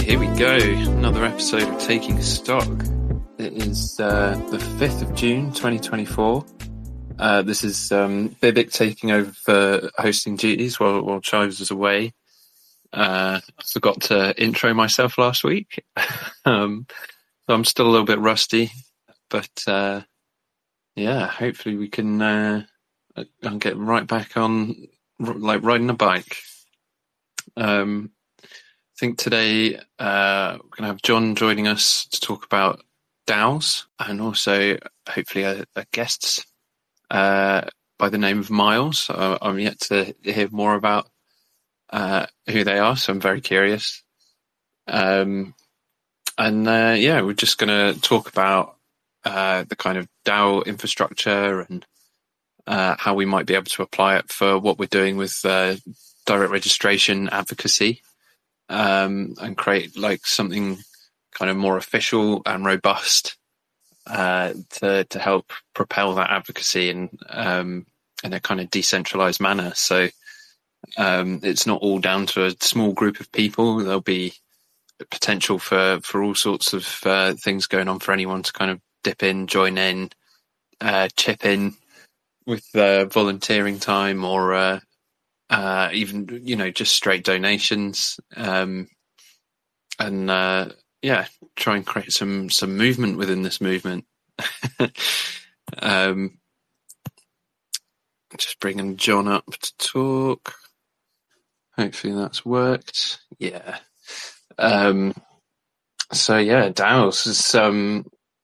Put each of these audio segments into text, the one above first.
here we go. Another episode of Taking Stock. It is the 5th of June, 2024. This is Bibic taking over for hosting duties while Chives was away. I forgot to intro myself last week. So I'm still a little bit rusty, but hopefully we can I'll get right back on like riding a bike. I think today we're going to have John joining us to talk about DAOs, and also hopefully a guest by the name of Miles. I'm yet to hear more about who they are, so I'm very curious. We're just going to talk about the kind of DAO infrastructure and how we might be able to apply it for what we're doing with direct registration advocacy. And create like something kind of more official and robust to help propel that advocacy in a kind of decentralized manner. So it's not all down to a small group of people. There'll be potential for all sorts of things going on for anyone to kind of dip in, join in, chip in with volunteering time or even, just straight donations, try and create some movement within this movement. Just bringing John up to talk. Hopefully that's worked. Yeah. DAOs is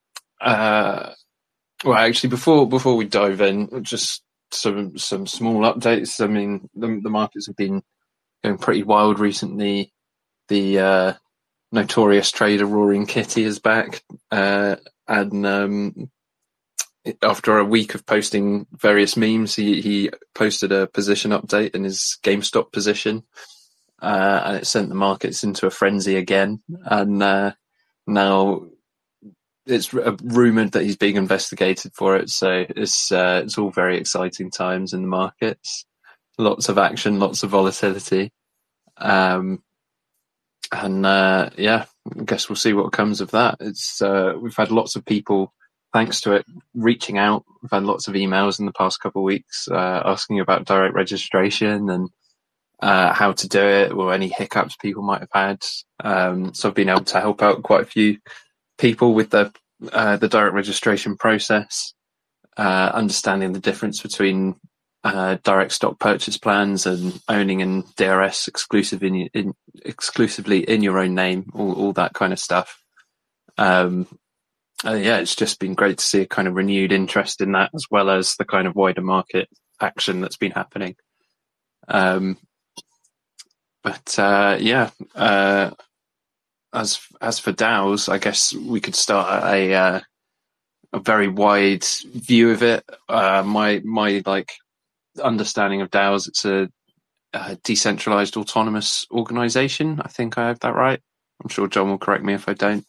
actually before we dive in, just some small updates. I mean, the markets have been going pretty wild recently. The notorious trader Roaring Kitty is back, and after a week of posting various memes, he posted a position update in his GameStop position, and it sent the markets into a frenzy again. And now it's rumoured that he's being investigated for it, so it's all very exciting times in the markets. Lots of action, lots of volatility, I guess we'll see what comes of that. It's we've had lots of people, thanks to it, reaching out. We've had lots of emails in the past couple of weeks asking about direct registration and how to do it, or any hiccups people might have had. So I've been able to help out quite a few people with the direct registration process, understanding the difference between direct stock purchase plans and owning in DRS exclusively in your own name, all that kind of stuff. It's just been great to see a kind of renewed interest in that, as well as the kind of wider market action that's been happening. As for DAOs, I guess we could start at a very wide view of it. My like understanding of DAOs, it's a decentralized autonomous organization. I think I have that right. I'm sure John will correct me if I don't.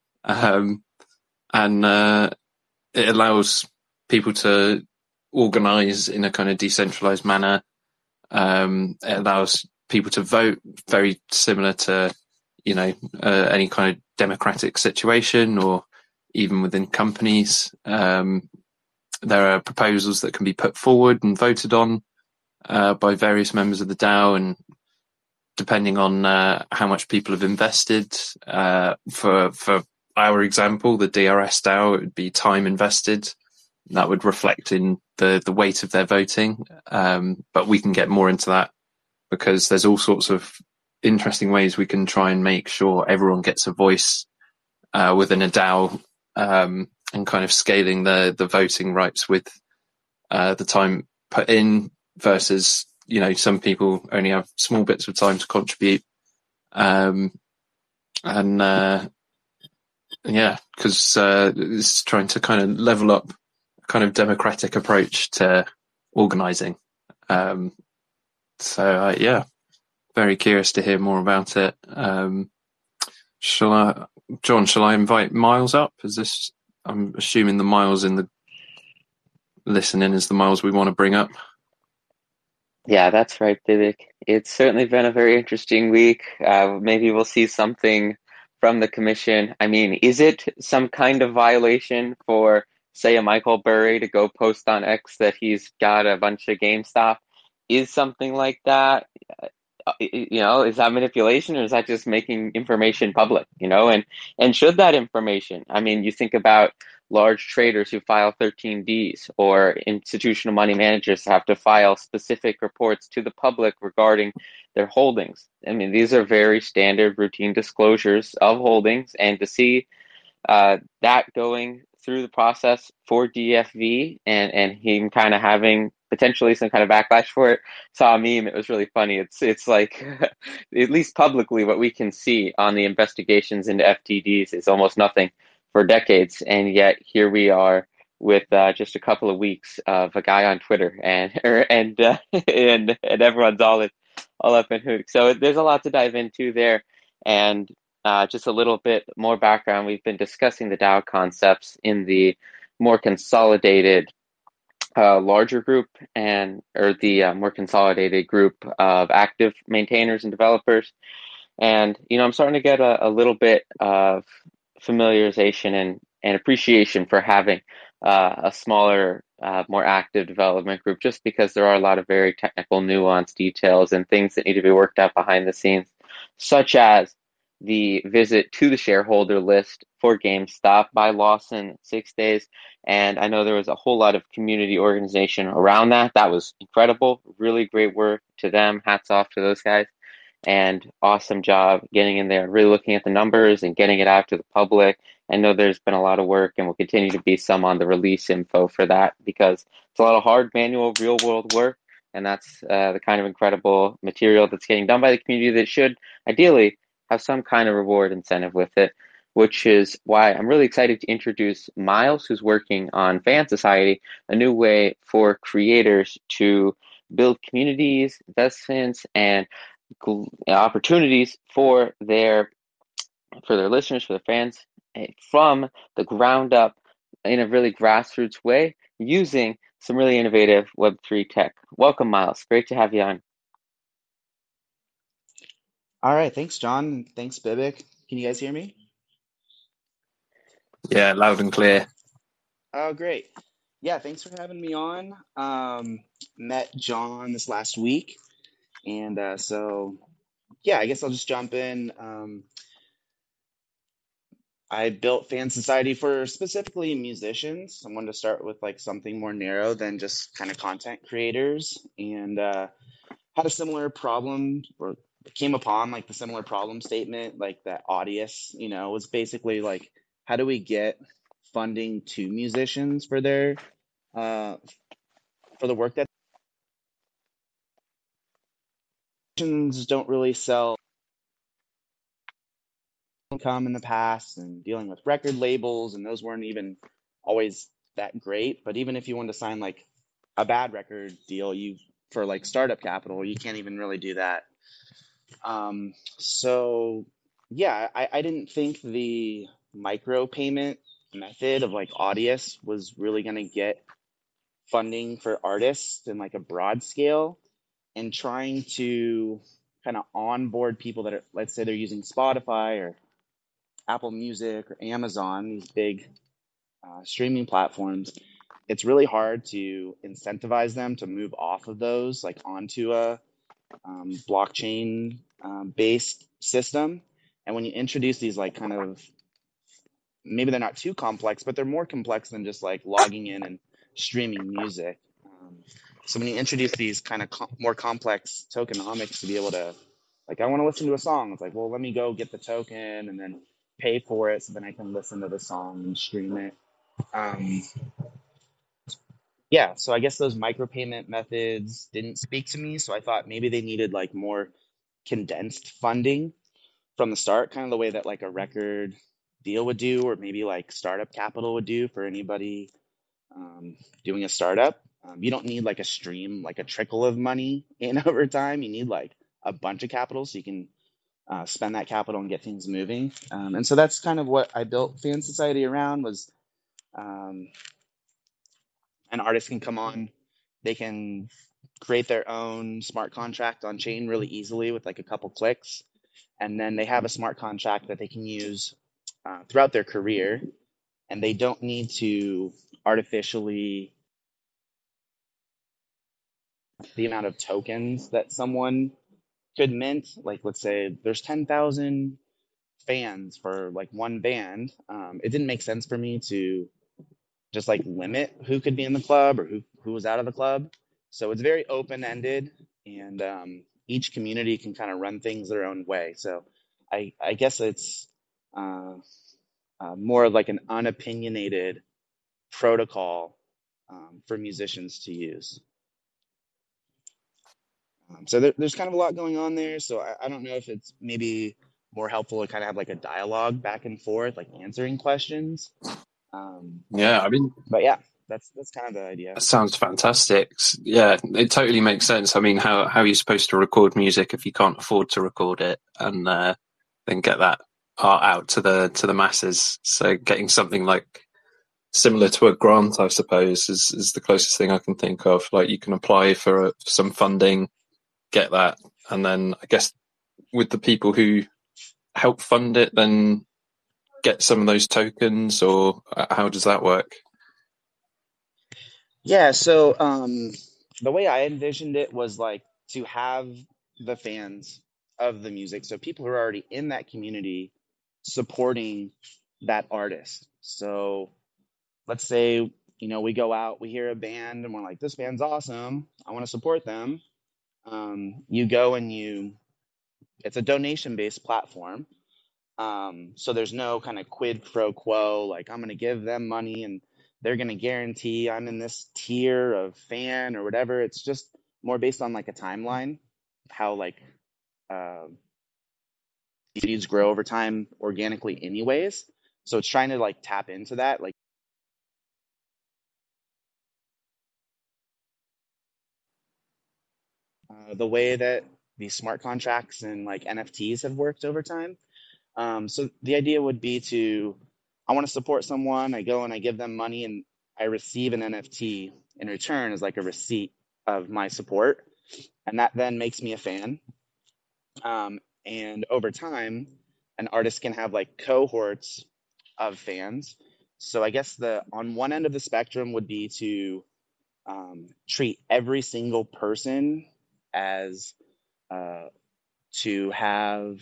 It allows people to organize in a kind of decentralized manner. It allows people to vote, very similar to any kind of democratic situation, or even within companies. There are proposals that can be put forward and voted on by various members of the DAO, and depending on how much people have invested, for our example, the DRS DAO, it would be time invested. That would reflect in the weight of their voting. But we can get more into that, because there's all sorts of interesting ways we can try and make sure everyone gets a voice within a DAO, and kind of scaling the voting rights with the time put in versus, some people only have small bits of time to contribute. Because it's trying to kind of level up a kind of democratic approach to organizing. Very curious to hear more about it. Shall I invite Miles up? I'm assuming the Miles in the listening is the Miles we want to bring up. Yeah, that's right, Vivek. It's certainly been a very interesting week. Maybe we'll see something from the commission. I mean, is it some kind of violation for, say, a Michael Burry to go post on X that he's got a bunch of GameStop? Is something like that? Is that manipulation or is that just making information public, and should that information, I mean, you think about large traders who file 13Ds or institutional money managers have to file specific reports to the public regarding their holdings. I mean, these are very standard routine disclosures of holdings, and to see that going through the process for DFV and him kind of having potentially some kind of backlash for it. Saw a meme. It was really funny. It's like at least publicly what we can see on the investigations into FTDs is almost nothing for decades, and yet here we are with just a couple of weeks of a guy on Twitter and everyone's all up in hoots. So there's a lot to dive into there, and just a little bit more background. We've been discussing the DAO concepts in the more consolidated, larger group or the more consolidated group of active maintainers and developers. And, I'm starting to get a little bit of familiarization and appreciation for having a smaller, more active development group, just because there are a lot of very technical, nuanced details and things that need to be worked out behind the scenes, such as the visit to the shareholder list for GameStop by Lawson 6 days. And I know there was a whole lot of community organization around that. That was incredible. Really great work to them. Hats off to those guys, and awesome job getting in there and really looking at the numbers and getting it out to the public. I know there's been a lot of work and will continue to be some on the release info for that, because it's a lot of hard manual real world work, and that's the kind of incredible material that's getting done by the community that should ideally have some kind of reward incentive with it, which is why I'm really excited to introduce Miles, who's working on Fan Society, a new way for creators to build communities, investments, and opportunities for their listeners, for their fans, from the ground up in a really grassroots way using some really innovative Web3 tech. Welcome, Miles. Great to have you on. All right, thanks, John. Thanks, Bibik. Can you guys hear me? Yeah, loud and clear. Oh, great. Yeah, thanks for having me on. Met John this last week, and yeah, I guess I'll just jump in. I built Fan Society for specifically musicians. I wanted to start with like something more narrow than just kind of content creators, and had a similar problem, or came upon like the similar problem statement, like that Audius, was basically like, how do we get funding to musicians uh, for the work that musicians don't really sell income in the past, and dealing with record labels, and those weren't even always that great. But even if you want to sign like a bad record deal, you for like startup capital, you can't even really do that. So yeah, I didn't think the micropayment method of like Audius was really going to get funding for artists in like a broad scale, and trying to kind of onboard people that are, let's say they're using Spotify or Apple Music or Amazon, these big streaming platforms. It's really hard to incentivize them to move off of those like onto a blockchain based system. And when you introduce these like kind of, maybe they're not too complex, but they're more complex than just like logging in and streaming music. So when you introduce these kind of more complex tokenomics to be able to, like, I want to listen to a song, it's like, well, let me go get the token and then pay for it so then I can listen to the song and stream it. Um, yeah, so I guess those micropayment methods didn't speak to me. So I thought maybe they needed like more condensed funding from the start, kind of the way that like a record deal would do, or maybe like startup capital would do for anybody doing a startup. You don't need like a stream, like a trickle of money in over time. You need like a bunch of capital so you can spend that capital and get things moving. And so that's kind of what I built Fan Society around, was um, an artist can come on, they can create their own smart contract on chain really easily with like a couple clicks. And then they have a smart contract that they can use throughout their career. And they don't need to artificially the amount of tokens that someone could mint. Like, let's say there's 10,000 fans for like one band. It didn't make sense for me to just like limit who could be in the club or who was out of the club. So it's very open ended, and each community can kind of run things their own way. So I guess it's more like an unopinionated protocol for musicians to use. So there's kind of a lot going on there. So I don't know if it's maybe more helpful to kind of have like a dialogue back and forth, like answering questions. Yeah, I mean, but yeah, that's kind of the idea. That sounds fantastic. Yeah, it totally makes sense. I mean, how are you supposed to record music if you can't afford to record it and then get that art out to the masses? So getting something like similar to a grant, I suppose, is the closest thing I can think of. Like, you can apply for some funding, get that, and then I guess with the people who help fund it, then get some of those tokens, or how does that work? Yeah, so the way I envisioned it was like to have the fans of the music, so people who are already in that community supporting that artist. So let's say, we go out, we hear a band, and we're like, this band's awesome, I want to support them. You go and it's a donation-based platform. So there's no kind of quid pro quo, like I'm going to give them money and they're going to guarantee I'm in this tier of fan or whatever. It's just more based on like a timeline, how like feeds grow over time organically anyways. So it's trying to like tap into that. Like the way that these smart contracts and like NFTs have worked over time. So the idea would be I want to support someone, I go and I give them money and I receive an NFT in return as like a receipt of my support. And that then makes me a fan. And over time, an artist can have like cohorts of fans. So I guess on one end of the spectrum would be to treat every single person as to have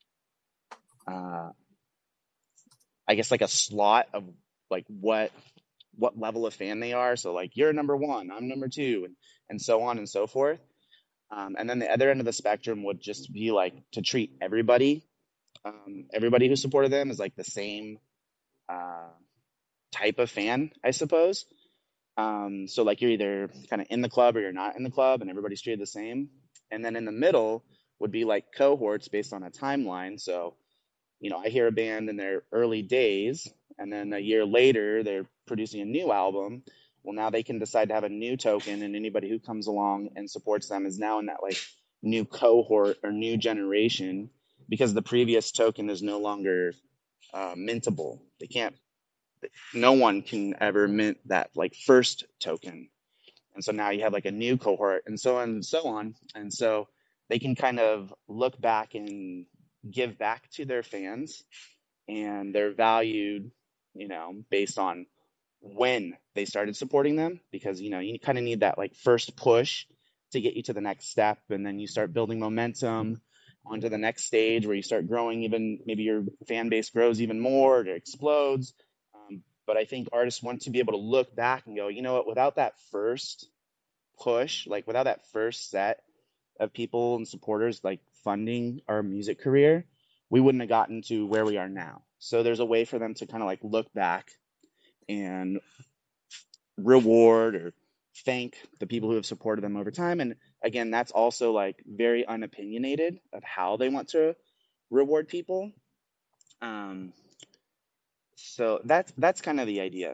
I guess like a slot of like what level of fan they are. So like you're number one, I'm number two, and so on and so forth. And then the other end of the spectrum would just be like to treat everybody who supported them as like the same type of fan, I suppose. So like you're either kind of in the club or you're not in the club, and everybody's treated the same. And then in the middle would be like cohorts based on a timeline. So I hear a band in their early days, and then a year later, they're producing a new album. Well, now they can decide to have a new token, and anybody who comes along and supports them is now in that like new cohort or new generation, because the previous token is no longer mintable. No one can ever mint that like first token. And so now you have like a new cohort and so on and so on. And so they can kind of look back and give back to their fans, and they're valued, based on when they started supporting them, because, you kind of need that like first push to get you to the next step. And then you start building momentum onto the next stage where you start growing, even maybe your fan base grows even more, it explodes. But I think artists want to be able to look back and go, you know what, without that first push, like without that first set of people and supporters like funding our music career, we wouldn't have gotten to where we are now. So there's a way for them to kind of like look back and reward or thank the people who have supported them over time. And again, that's also like very unopinionated of how they want to reward people. So that's kind of the idea.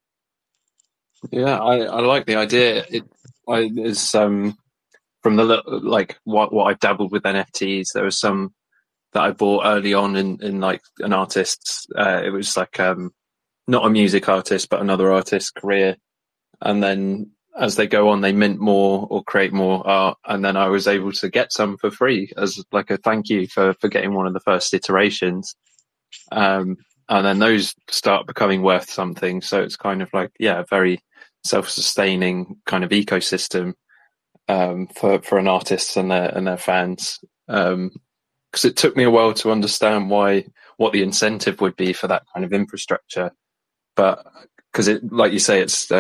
Yeah, I like the idea. It's from the like what I've dabbled with NFTs. There was some that I bought early on in like an artist's. It was like not a music artist, but another artist's career, and then as they go on, they mint more or create more art, and then I was able to get some for free as like a thank you for getting one of the first iterations. And then those start becoming worth something. So it's kind of like, a very self-sustaining kind of ecosystem for an artist and their fans. Because it took me a while to understand what the incentive would be for that kind of infrastructure. But because it, like you say, it's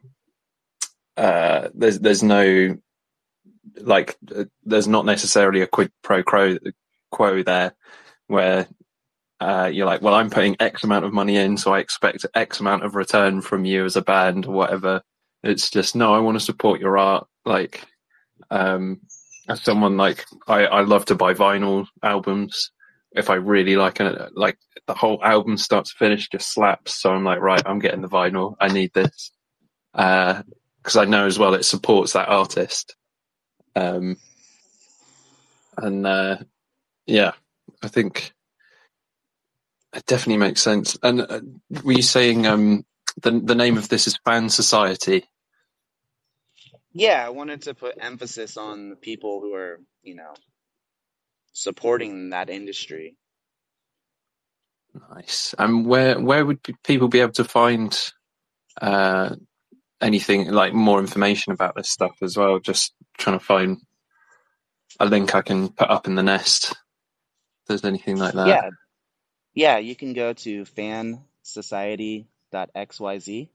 there's no there's not necessarily a quid pro quo there where you're like, well, I'm putting X amount of money in, so I expect X amount of return from you as a band or whatever. It's just, no, I want to support your art. Like, as someone I love to buy vinyl albums. If I really like the whole album start to finish just slaps. So I'm like, right, I'm getting the vinyl. I need this. Because I know as well it supports that artist. I think it definitely makes sense. And were you saying the name of this is Fan Society? Yeah, I wanted to put emphasis on the people who are, supporting that industry. Nice. And where would people be able to find anything like more information about this stuff as well? Just trying to find a link I can put up in the nest. If there's anything like that. Yeah, you can go to fansociety.xyz.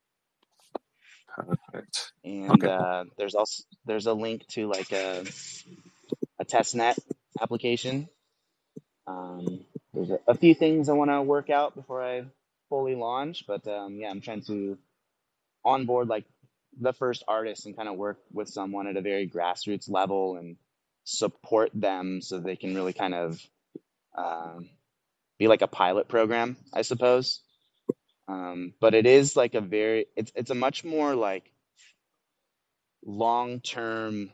Perfect. And there's a link to like a testnet application. There's a few things I want to work out before I fully launch, but I'm trying to onboard like the first artist and kind of work with someone at a very grassroots level and support them so they can really kind of be like a pilot program, I suppose. But it is like it's a much more like long-term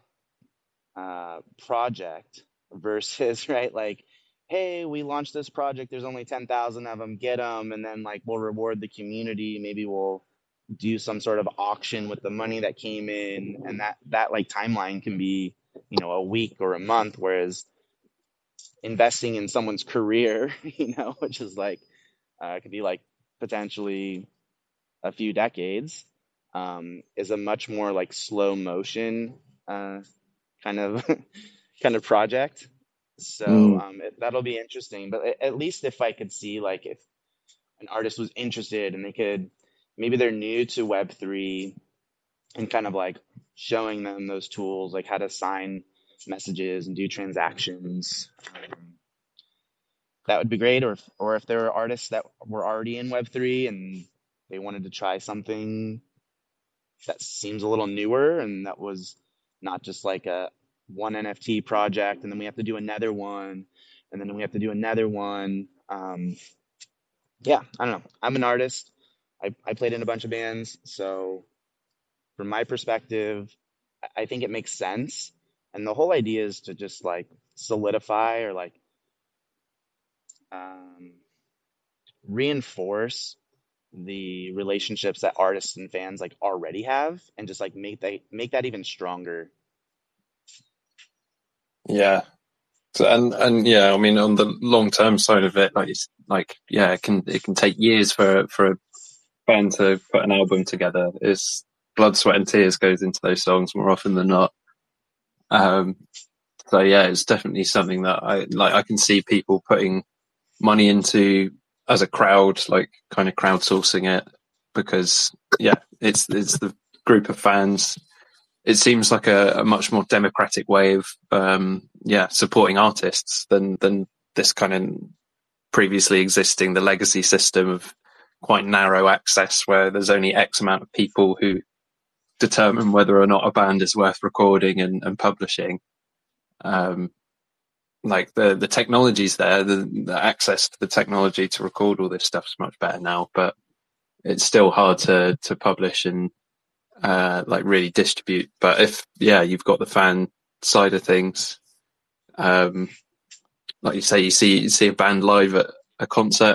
project versus, right? Like, hey, we launched this project. There's only 10,000 of them. Get them. And then like, we'll reward the community. Maybe we'll do some sort of auction with the money that came in. And that like timeline can be, a week or a month. Whereas investing in someone's career, which is like, it could be like potentially a few decades, is a much more like slow motion kind of project. So that'll be interesting. But at least if I could see like if an artist was interested and maybe they're new to Web3 and kind of like showing them those tools, like how to sign messages and do transactions. That would be great. Or if there are artists that were already in Web3 and they wanted to try something that seems a little newer and that was not just like a one NFT project and then we have to do another one and then we have to do another one. I don't know. I'm an artist. I played in a bunch of bands. So from my perspective, I think it makes sense. And the whole idea is to just like solidify or like reinforce the relationships that artists and fans like already have and just like make that even stronger. Yeah. So, and yeah, I mean, on the long term side of it, it can take years for a band to put an album together. It's blood, sweat, and tears goes into those songs more often than not. So yeah, it's definitely something that I can see people putting money into as a crowd, like kind of crowdsourcing it, because it's the group of fans. It seems like a much more democratic way of supporting artists than this kind of previously existing the legacy system of quite narrow access where there's only X amount of people who determine whether or not a band is worth recording and publishing. Like the technology's there, the access to the technology to record all this stuff's much better now, but it's still hard to publish and like really distribute. But if you've got the fan side of things, like you say, you see a band live at a concert,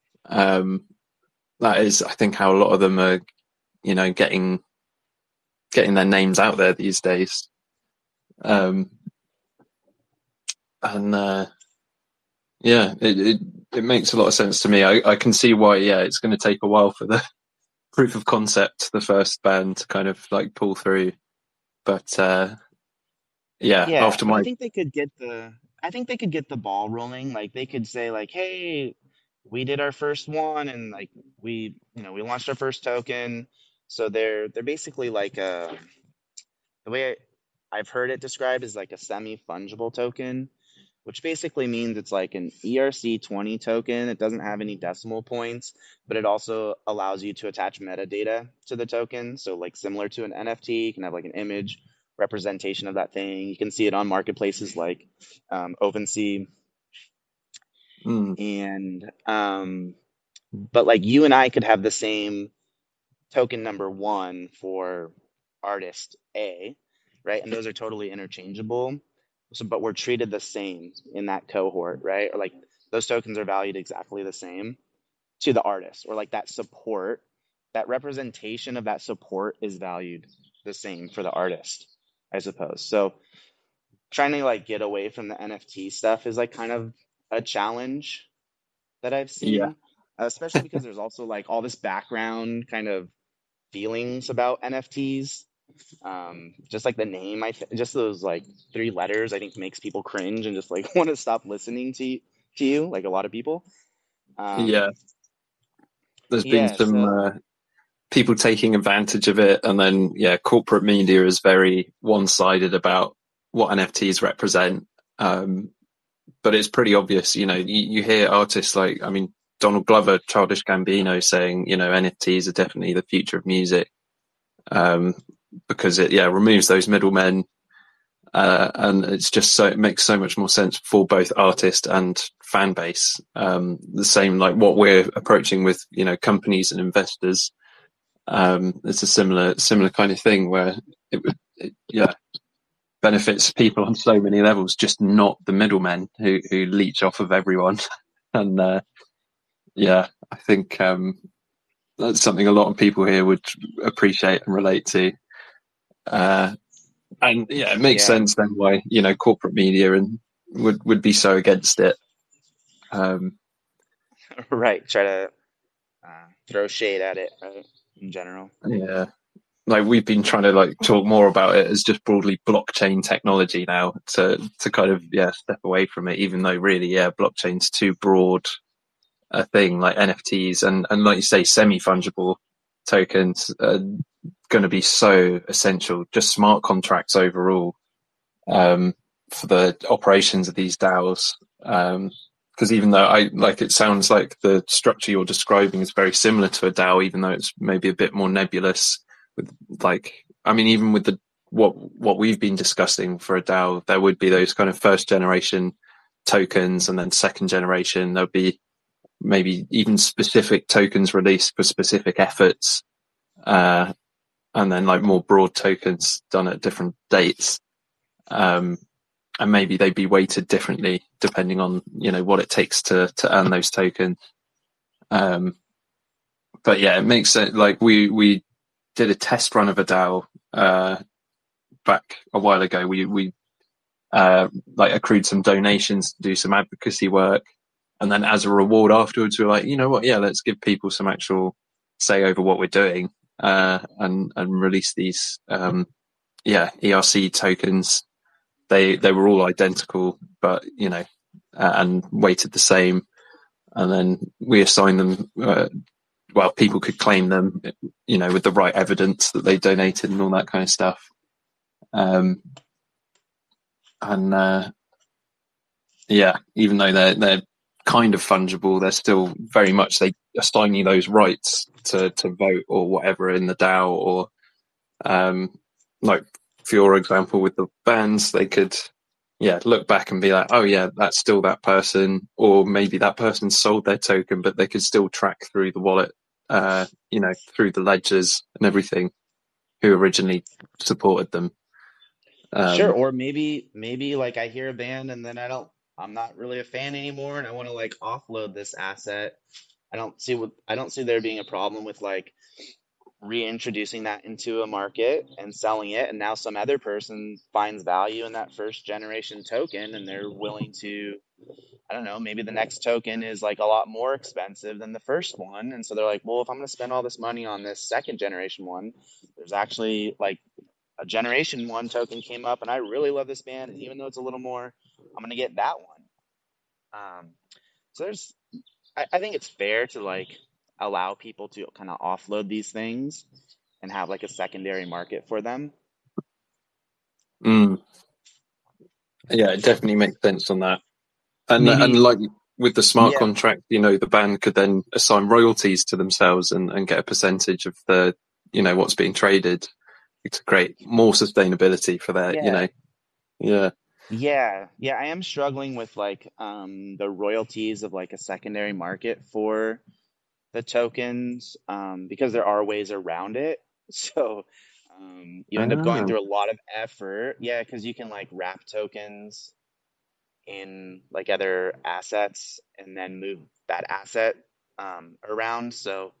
that is, I think, how a lot of them are, getting getting their names out there these days. And yeah, it makes a lot of sense to me. I can see why, yeah, it's going to take a while for the proof of concept, the first band, to kind of like pull through. But yeah, Yeah, after but my I think they could get the ball rolling. Like they could say like, "Hey, we did our first one and like we launched our first token." So they're basically like the way I've heard it described is like a semi-fungible token, which basically means it's like an ERC20 token. It doesn't have any decimal points, but it also allows you to attach metadata to the token. So like similar to an NFT, you can have like an image representation of that thing. You can see it on marketplaces like OpenSea mm, and but like you and I could have the same token number one for artist A, right? And those are totally interchangeable. So, but we're treated the same in that cohort, right? Or like those tokens are valued exactly the same to the artist, or like that support, that representation of that support is valued the same for the artist, I suppose. So trying to like get away from the NFT stuff is like kind of a challenge that I've yeah, seen, especially because there's also like all this background kind of feelings about NFTs. Just like the name, just those like three letters, I think makes people cringe and just like want to stop listening to you, like a lot of people. yeah. Um, There's been yeah, some so people taking advantage of it, and then yeah, corporate media is very one-sided about what NFTs represent. But it's pretty obvious, you hear artists like, I mean, Donald Glover, Childish Gambino saying, NFTs are definitely the future of music, um, because it, yeah, removes those middlemen, and it makes so much more sense for both artist and fan base. The same like what we're approaching with, companies and investors. It's a similar kind of thing where yeah, benefits people on so many levels, just not the middlemen who leech off of everyone. And yeah, I think that's something a lot of people here would appreciate and relate to. Uh, and yeah, it makes yeah, sense then why corporate media and would be so against it. Um, right. Try to throw shade at it, right? In general. yeah, like we've been trying to like talk more about it as just broadly blockchain technology now to kind of step away from it, even though really blockchain's too broad a thing. Like NFTs and like you say, semi fungible tokens are going to be so essential. Just smart contracts overall, for the operations of these DAOs. Because even though it sounds like the structure you're describing is very similar to a DAO, even though it's maybe a bit more nebulous. With I mean, even with what we've been discussing for a DAO, there would be those kind of first generation tokens, and then second generation there'll be maybe even specific tokens released for specific efforts, and then like more broad tokens done at different dates. And maybe they'd be weighted differently depending on what it takes to earn those tokens. But yeah, it makes sense. Like we did a test run of a DAO back a while ago. We like accrued some donations to do some advocacy work, and then as a reward afterwards, we were like, you know what? Yeah, let's give people some actual say over what we're doing, and release these ERC tokens. They were all identical, but and weighted the same. And then we assigned them. People could claim them, with the right evidence that they donated and all that kind of stuff. And even though they're kind of fungible, they're still very much, they assign you those rights to vote or whatever in the DAO, or like for your example with the bands, they could look back and be like, oh yeah, that's still that person, or maybe that person sold their token, but they could still track through the wallet, through the ledgers and everything, who originally supported them. Sure, or maybe like I hear a band and then I'm not really a fan anymore and I want to like offload this asset. I don't see there being a problem with like reintroducing that into a market and selling it, and now some other person finds value in that first generation token and they're willing to, I don't know, maybe the next token is like a lot more expensive than the first one, and so they're like, well, if I'm going to spend all this money on this second generation one, there's actually like a generation one token came up and I really love this band, and even though it's a little more, I'm going to get that one. So I think it's fair to like allow people to kind of offload these things and have like a secondary market for them. Yeah, it definitely makes sense on that. And Maybe, like with the smart yeah, contract, the band could then assign royalties to themselves and get a percentage of the, what's being traded to create more sustainability for their, yeah, yeah. yeah. I am struggling with like the royalties of like a secondary market for the tokens, because there are ways around it. So you end up going Ah, through a lot of effort. Yeah, because you can like wrap tokens in like other assets and then move that asset around. So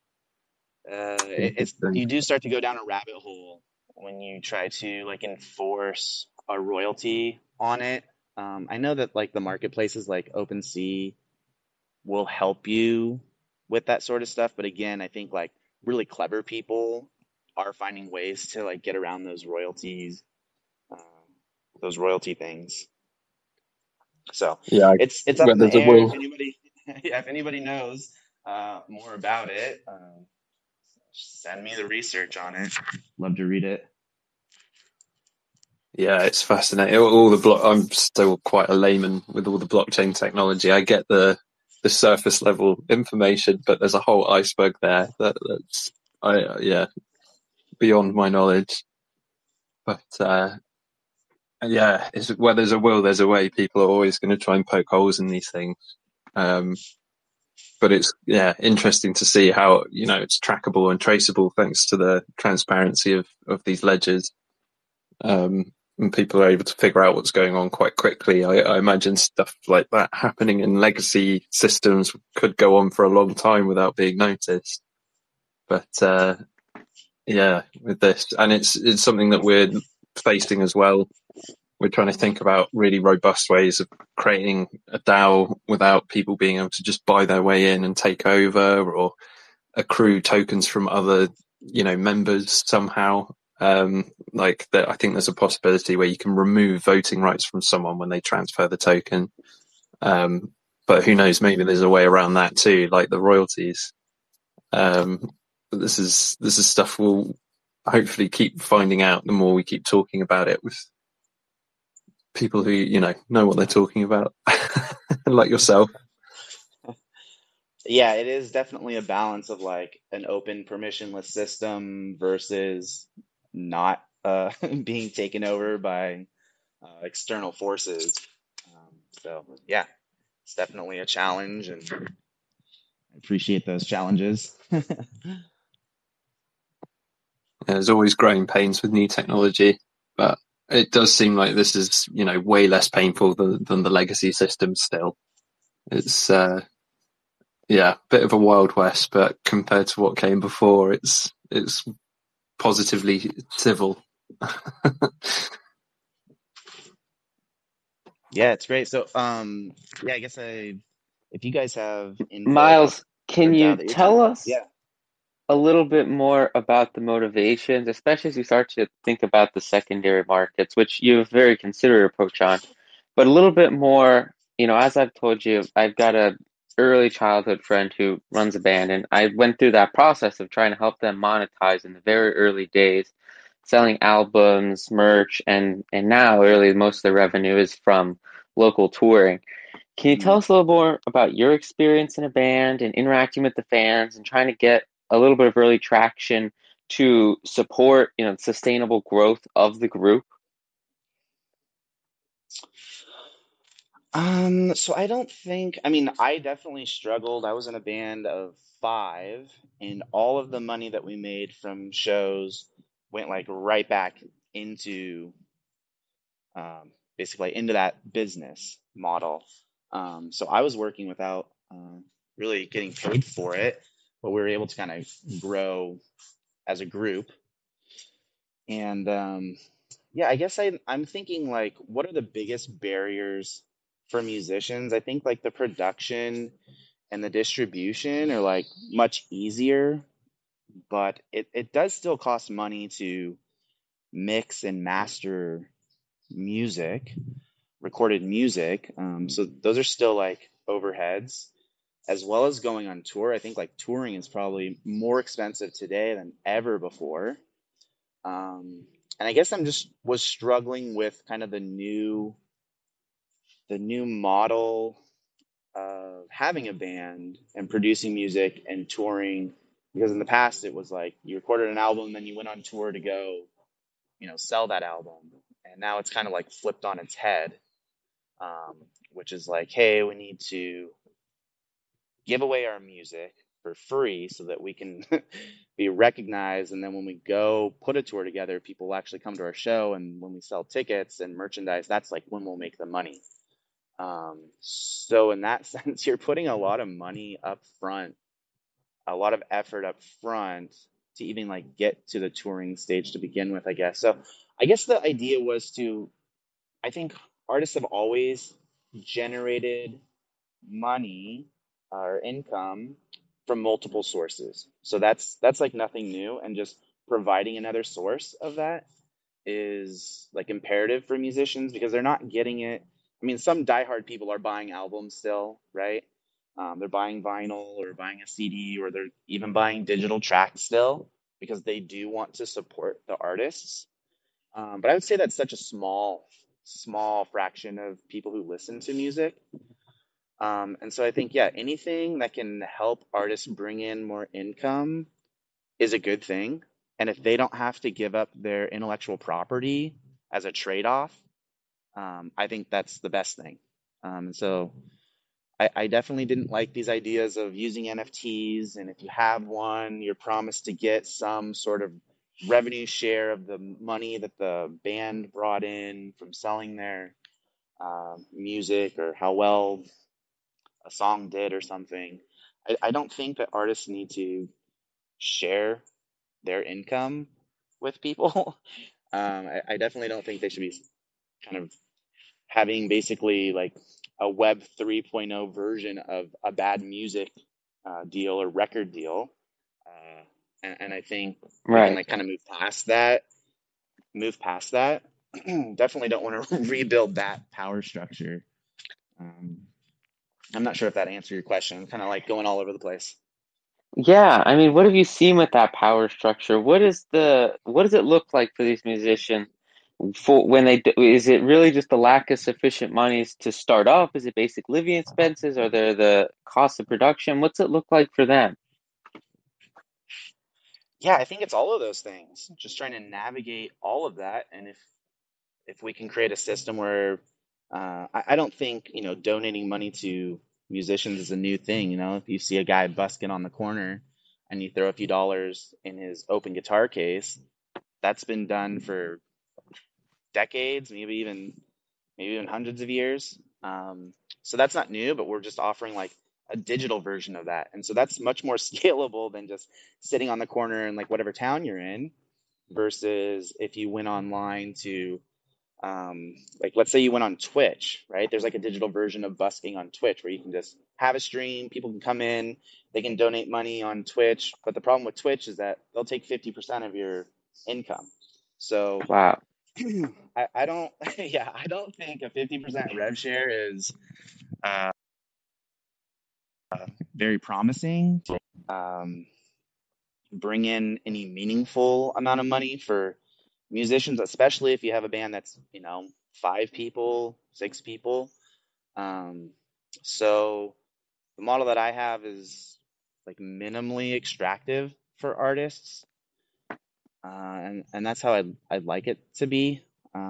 it's interesting. you do start to go down a rabbit hole when you try to like enforce a royalty on it. I know that like the marketplaces like OpenSea will help you with that sort of stuff, but again, I think like really clever people are finding ways to like get around those royalties, those royalty things. So Yeah, it's up where in the there's a air. If will. anybody, yeah, if anybody knows more about it, send me the research on it. Love to read it. Yeah, it's fascinating. All the I'm still quite a layman with all the blockchain technology. I get the surface level information, but there's a whole iceberg there that's yeah, beyond my knowledge. But yeah, it's where there's a will, there's a way. People are always going to try and poke holes in these things. Um, but it's interesting to see how it's trackable and traceable thanks to the transparency of these ledgers. And people are able to figure out what's going on quite quickly. I imagine stuff like that happening in legacy systems could go on for a long time without being noticed. But yeah, with this, and it's something that we're facing as well. We're trying to think about really robust ways of creating a DAO without people being able to just buy their way in and take over or accrue tokens from other, members somehow. Like that, I think there's a possibility where you can remove voting rights from someone when they transfer the token. But who knows? Maybe there's a way around that too, like the royalties. But this is stuff we'll hopefully keep finding out the more we keep talking about it with people who know what they're talking about, like yourself. Yeah, it is definitely a balance of like an open permissionless system versus not being taken over by external forces. So yeah, it's definitely a challenge, and I appreciate those challenges. There's always growing pains with new technology, but it does seem like this is way less painful than the legacy system. Still, it's yeah, bit of a wild west, but compared to what came before, it's positively civil. Yeah, it's great. So yeah, I guess if you guys have input Miles, for can DAO you that you're trying tell to, us yeah. a little bit more about the motivations, especially as you start to think about the secondary markets, which you have a very considerate approach on, but a little bit more, as I've told you, I've got a early childhood friend who runs a band, and I went through that process of trying to help them monetize in the very early days, selling albums, merch, and now really most of the revenue is from local touring. Can you tell Mhm. us a little more about your experience in a band and interacting with the fans and trying to get a little bit of early traction to support, sustainable growth of the group? So I don't think, I mean, I definitely struggled. I was in a band of five, and all of the money that we made from shows went like right back into basically into that business model. So I was working without really getting paid for it, but we were able to kind of grow as a group. And yeah, I guess I'm thinking like, what are the biggest barriers for musicians? I think like the production and the distribution are like much easier, but it does still cost money to mix and master music, recorded music. So those are still like overheads, as well as going on tour. I think like touring is probably more expensive today than ever before. And I guess I'm just was struggling with kind of the new model of having a band and producing music and touring, because in the past it was like you recorded an album, then you went on tour to go, sell that album. And now it's kind of like flipped on its head, um, which is like, hey, we need to give away our music for free so that we can be recognized. And then when we go put a tour together, people will actually come to our show. And when we sell tickets and merchandise, that's like when we'll make the money. So in that sense, you're putting a lot of money up front, a lot of effort up front to even like get to the touring stage to begin with, I guess. So I guess the idea was I think artists have always generated money or income from multiple sources. So that's like nothing new, and just providing another source of that is like imperative for musicians because they're not getting it. I mean, some diehard people are buying albums still, right? They're buying vinyl or buying a CD, or they're even buying digital tracks still because they do want to support the artists. But I would say that's such a small fraction of people who listen to music. And so I think, yeah, anything that can help artists bring in more income is a good thing. And if they don't have to give up their intellectual property as a trade-off, I think that's the best thing. And so I definitely didn't like these ideas of using NFTs. And if you have one, you're promised to get some sort of revenue share of the money that the band brought in from selling their music, or how well a song did or something. I don't think that artists need to share their income with people. I definitely don't think they should be kind of having basically like a Web 3.0 version of a bad music deal or record deal. And I think we can Right. like kind of move past that. Definitely don't want to rebuild that power structure. Um, I'm not sure if that answered your question. I'm kind of like going all over the place. Yeah, I mean, what have you seen with that power structure? What does it look like for these musicians for when is it really just the lack of sufficient monies to start off? Is it basic living expenses? Are there the cost of production? What's it look like for them? Yeah, I think it's all of those things. Just trying to navigate all of that, and if we can create a system where I don't think donating money to musicians is a new thing. If you see a guy busking on the corner and you throw a few dollars in his open guitar case, that's been done for decades, maybe even hundreds of years. So that's not new, but we're just offering like a digital version of that. And so that's much more scalable than just sitting on the corner in like whatever town you're in, versus if you went online to, like, let's say you went on Twitch, right? There's like a digital version of busking on Twitch where you can just have a stream, people can come in, they can donate money on Twitch. But the problem with Twitch is that they'll take 50% of your income. So Wow. I don't, yeah, I don't think a 50% rev share is uh, very promising to bring in any meaningful amount of money for musicians, especially if you have a band that's, 5 people, 6 people. Um, so the model that I have is like minimally extractive for artists. And that's how I'd like it to be.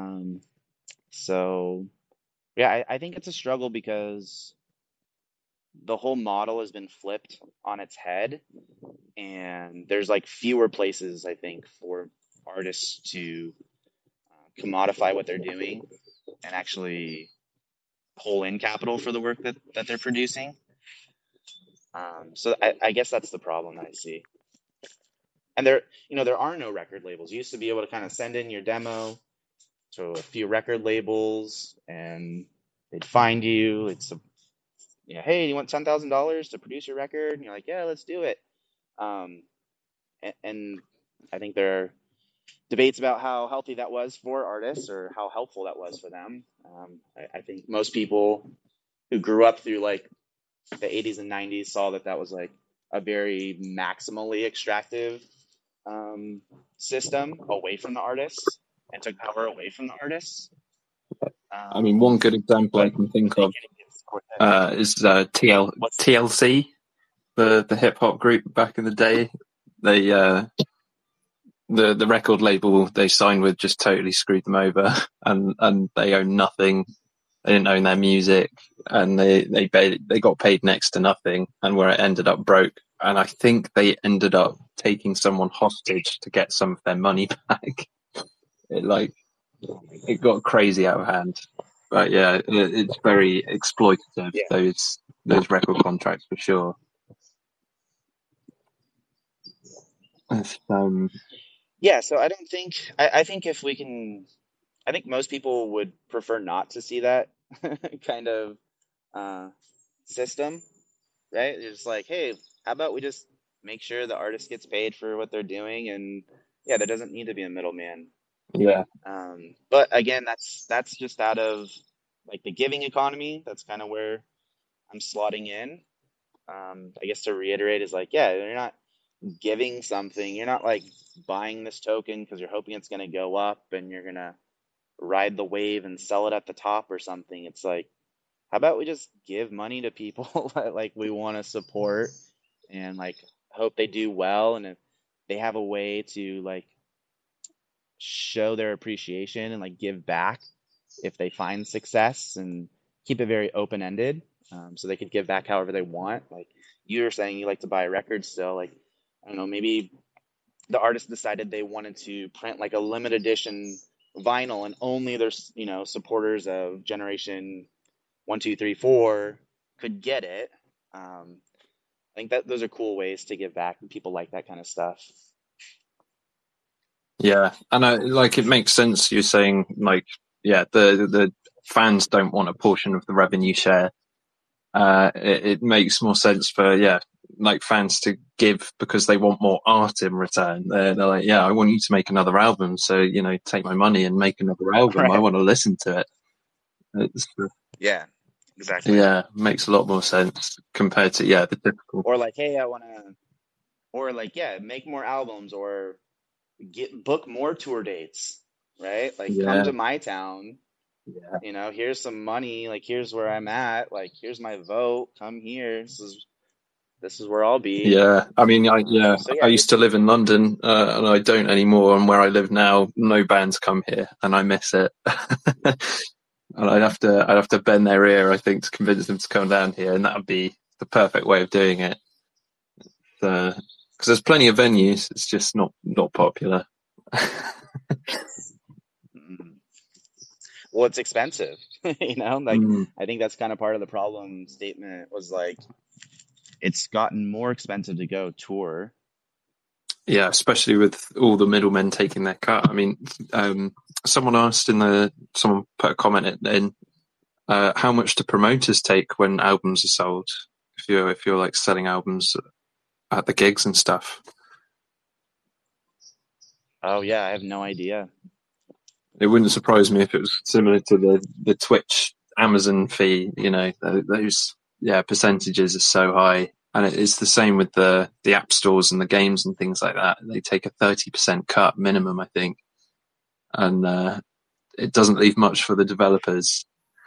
So yeah, I think it's a struggle because the whole model has been flipped on its head, and there's like fewer places, I think, for artists to commodify what they're doing and actually pull in capital for the work that they're producing. So I guess that's the problem I see. And there are no record labels. You used to be able to kind of send in your demo to a few record labels, and they'd find you. It's hey, you want $10,000 to produce your record? And you're like, yeah, let's do it. Um, and I think there are debates about how healthy that was for artists or how helpful that was for them. I think most people who grew up through like the 80s and 90s saw that was like a very maximally extractive system away from the artists and took power away from the artists. I mean, one good example I But can think they of is what's TLC, the hip hop group back in the day. They the record label they signed with just totally screwed them over, and they own nothing. They didn't own their music, and they got paid next to nothing, and where it ended up broke. And I think they ended up taking someone hostage to get some of their money back. It got crazy out of hand. But yeah, it's very exploitative, yeah. those record contracts for sure. Yeah, so I think if we can, I think most people would prefer not to see that kind of uh, system, right? It's just like, hey, how about we just make sure the artist gets paid for what they're doing, and yeah, there doesn't need to be a middleman. Yeah. But again, that's just out of like the giving economy. That's kind of where I'm slotting in. I guess to reiterate is like, yeah, you're not giving something. You're not like buying this token because you're hoping it's going to go up and you're going to ride the wave and sell it at the top or something. It's like, how about we just give money to people that like we want to support and like hope they do well, and if they have a way to like show their appreciation and like give back if they find success, and keep it very open ended, so they could give back however they want. Like you were saying, you like to buy records still. Like I don't know, maybe the artist decided they wanted to print like a limited edition vinyl, and only their supporters of Generation 1, 2, 3, 4 could get it. I think that those are cool ways to give back, and people like that kind of stuff. Yeah, and it makes sense. You're saying like, yeah, the fans don't want a portion of the revenue share. It makes more sense for like fans to give because they want more art in return. They're like, yeah, I want you to make another album, so take my money and make another album. I Right. want to listen to it. Yeah, exactly. Yeah, makes a lot more sense compared to the typical. Or like, hey, I want to, or like, yeah, make more albums, or book more tour dates, right? Like, come Yeah, to my town. yeah. Here's some money. Like, here's where I'm at. Like, here's my vote. Come here. This is where I'll be. Yeah, I mean, So I yeah, used to live in London, and I don't anymore. And where I live now, no bands come here, and I miss it. And I'd have to bend their ear, I think, to convince them to come down here, and that would be the perfect way of doing it. Because there's plenty of venues, it's just not popular. well, it's expensive. Like Mm. I think that's kind of part of the problem statement was like it's gotten more expensive to go tour. Yeah, especially with all the middlemen taking their cut. I mean, someone put a comment in, how much do promoters take when albums are sold? If you're like selling albums at the gigs and stuff. Oh yeah, I have no idea. It wouldn't surprise me if it was similar to the Twitch Amazon fee. Those percentages are so high, and it's the same with the app stores and the games and things like that. They take a 30% cut minimum, I think, and it doesn't leave much for the developers.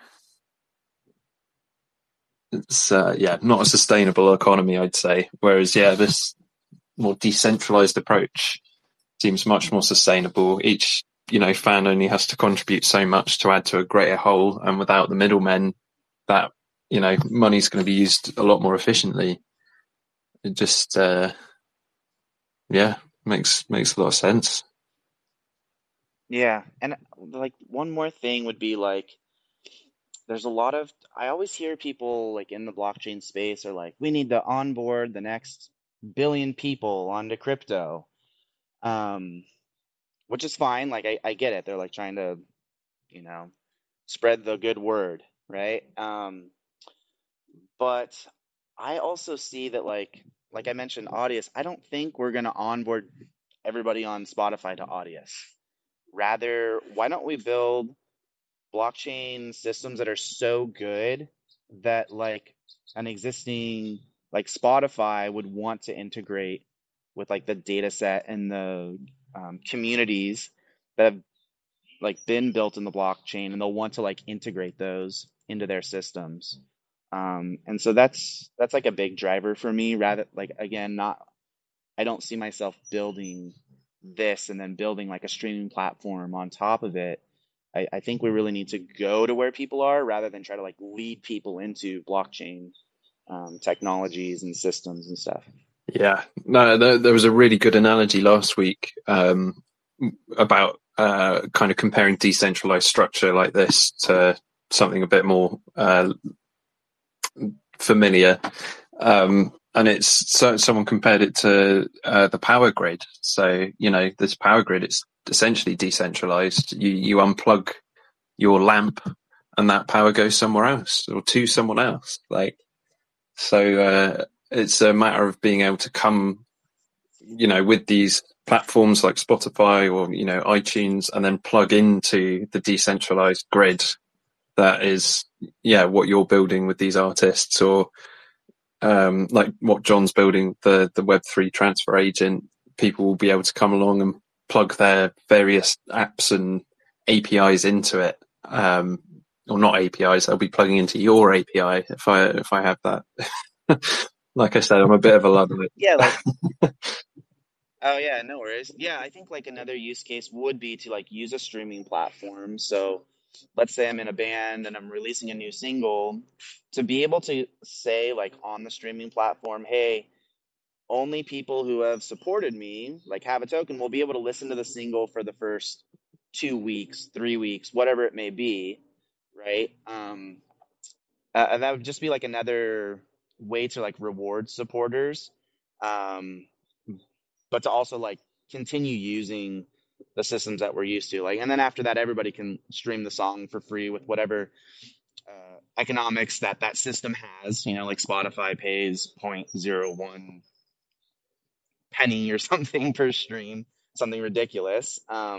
It's not a sustainable economy, I'd say. Whereas this more decentralized approach seems much more sustainable. Each fan only has to contribute so much to add to a greater whole, and without the middlemen, that money's going to be used a lot more efficiently. It just makes a lot of sense. Yeah, and like one more thing would be like there's a lot of I always hear people like in the blockchain space are like, we need to onboard the next billion people onto crypto. um, which is fine. Like I get it. They're like trying to, you know, spread the good word, right? But I also see that like I mentioned, Audius. I don't think we're gonna onboard everybody on Spotify to Audius. Rather, why don't we build blockchain systems that are so good that like an existing like Spotify would want to integrate with like the data set and the communities that have like been built in the blockchain, and they'll want to like integrate those into their systems. And so that's like a big driver for me. Rather, like again, not I don't see myself building this and then building like a streaming platform on top of it. I think we really need to go to where people are rather than try to like lead people into blockchain technologies and systems and stuff. Yeah, no, there was a really good analogy last week about kind of comparing decentralized structure like this to something a bit more familiar. And someone compared it to the power grid. So, this power grid, it's essentially decentralized. You unplug your lamp and that power goes somewhere else or to someone else. It's a matter of being able to come, with these platforms like Spotify or, iTunes, and then plug into the decentralized grid that is, what you're building with these artists, or like what John's building, the Web3 transfer agent. People will be able to come along and plug their various apps and APIs into it. Or not APIs, they'll be plugging into your API if I have that. Like I said, I'm a bit of a Luddite. Yeah, like oh yeah, no worries. Yeah, I think like another use case would be to like use a streaming platform. So let's say I'm in a band and I'm releasing a new single, to be able to say like on the streaming platform, hey, only people who have supported me, like have a token, will be able to listen to the single for the first 2 weeks, 3 weeks, whatever it may be, right? And that would just be like another way to like reward supporters, um, but to also like continue using the systems that we're used to. Like, and then after that, everybody can stream the song for free with whatever economics that system has. Like Spotify pays 0.01 penny or something per stream, something ridiculous.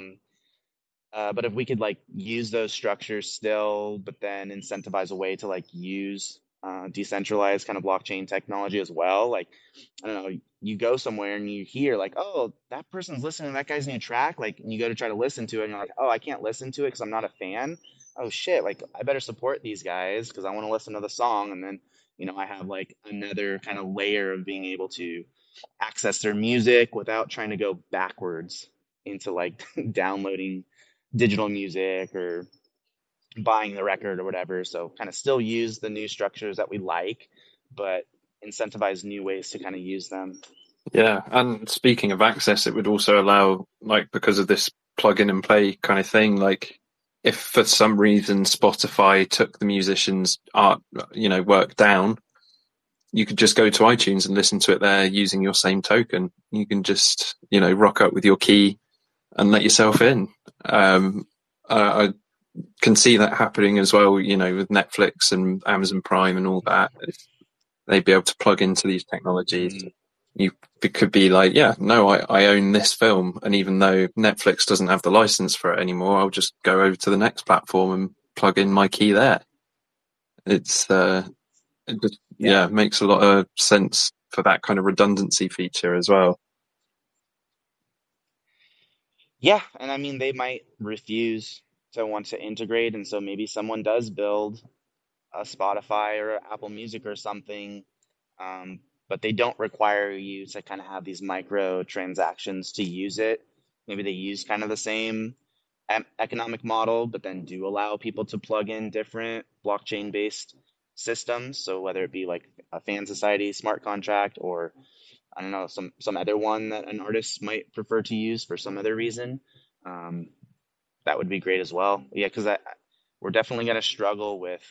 But if we could like use those structures still, but then incentivize a way to like use decentralized kind of blockchain technology as well. Like, I don't know, you go somewhere and you hear like, oh, that person's listening to that guy's new track. Like, and you go to try to listen to it and you're like, oh, I can't listen to it because I'm not a fan. Oh shit, like I better support these guys because I want to listen to the song. And then, I have like another kind of layer of being able to access their music without trying to go backwards into like downloading digital music or buying the record or whatever. So kind of still use the new structures that we like, but incentivize new ways to kind of use them. Yeah, and speaking of access, it would also allow, like, because of this plug in and play kind of thing, like if for some reason Spotify took the musician's art, work down, you could just go to iTunes and listen to it there using your same token. You can just, rock up with your key and let yourself in. I can see that happening as well, with Netflix and Amazon Prime and all that. If they'd be able to plug into these technologies, you could be like, yeah, no, I own this film. And even though Netflix doesn't have the license for it anymore, I'll just go over to the next platform and plug in my key there. It's, it just, makes a lot of sense for that kind of redundancy feature as well. Yeah, and I mean, they might refuse to want to integrate, and so maybe someone does build a Spotify or Apple Music or something, but they don't require you to kind of have these micro transactions to use it. Maybe they use kind of the same economic model, but then do allow people to plug in different blockchain-based systems. So whether it be like a fan society smart contract, or I don't know, some other one that an artist might prefer to use for some other reason, that would be great as well. Yeah, because we're definitely going to struggle with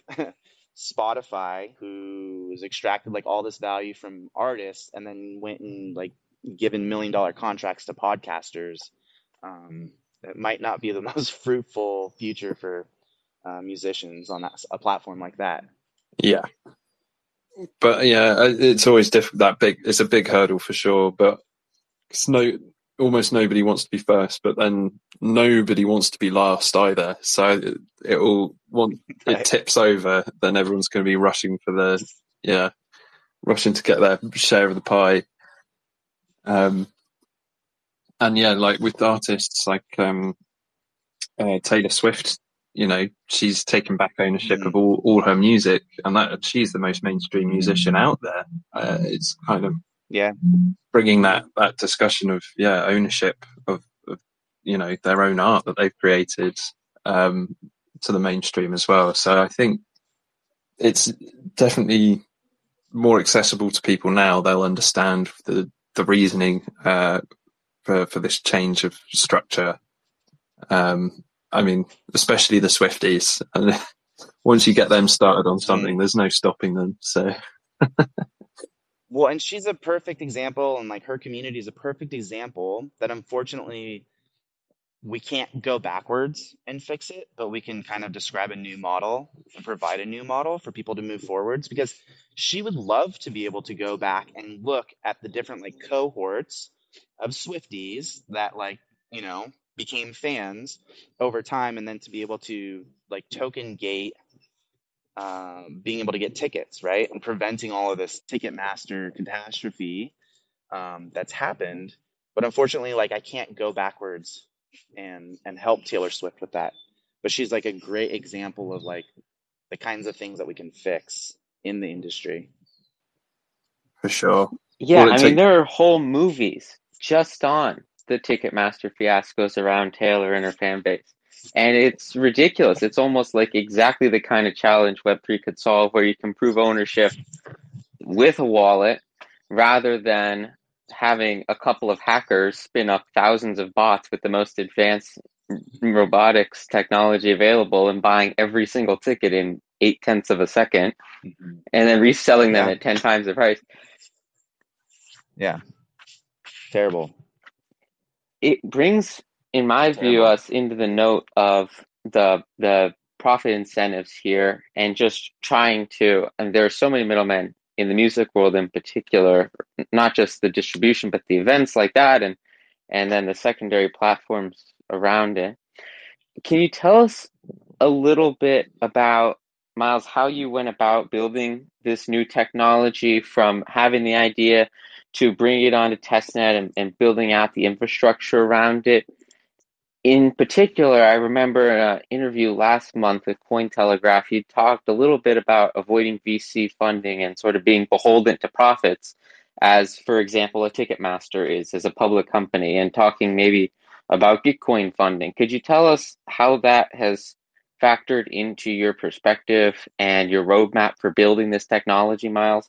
Spotify, who's extracted like all this value from artists and then went and like given $1 million contracts to podcasters, it might not be the most fruitful future for musicians on a platform like that. Yeah, but yeah, it's always that big. It's a big hurdle for sure, but it's almost nobody wants to be first, but then nobody wants to be last either. So once it tips over, then everyone's going to be rushing rushing to get their share of the pie. And yeah, like with artists like Taylor Swift, she's taken back ownership of all her music, and that she's the most mainstream musician out there. It's kind of bringing that discussion of ownership of their own art that they've created to the mainstream as well. So I think it's definitely more accessible to people now. They'll understand the reasoning for this change of structure. I mean, especially the Swifties. And once you get them started on something, there's no stopping them. So. Well, and she's a perfect example, and like her community is a perfect example that unfortunately we can't go backwards and fix it, but we can kind of describe a new model and provide a new model for people to move forwards, because she would love to be able to go back and look at the different like cohorts of Swifties that became fans over time, and then to be able to like token gate being able to get tickets, right? And preventing all of this Ticketmaster catastrophe that's happened. But unfortunately, like I can't go backwards and help Taylor Swift with that. But she's like a great example of like the kinds of things that we can fix in the industry. For sure. Yeah, I mean, there are whole movies just on the Ticketmaster fiascos around Taylor and her fan base. And it's ridiculous. It's almost like exactly the kind of challenge Web3 could solve, where you can prove ownership with a wallet rather than having a couple of hackers spin up thousands of bots with the most advanced robotics technology available and buying every single ticket in 0.8 of a second and then reselling them at 10 times the price. Yeah. Terrible. It brings, in my view, us into the note of the profit incentives here, and just trying to, and there are so many middlemen in the music world in particular, not just the distribution, but the events like that, and then the secondary platforms around it. Can you tell us a little bit about, Miles, how you went about building this new technology from having the idea to bring it onto testnet and building out the infrastructure around it? In particular, I remember an interview last month with Cointelegraph. You talked a little bit about avoiding VC funding and sort of being beholden to profits, as, for example, a Ticketmaster is as a public company, and talking maybe about Gitcoin funding. Could you tell us how that has factored into your perspective and your roadmap for building this technology, Miles?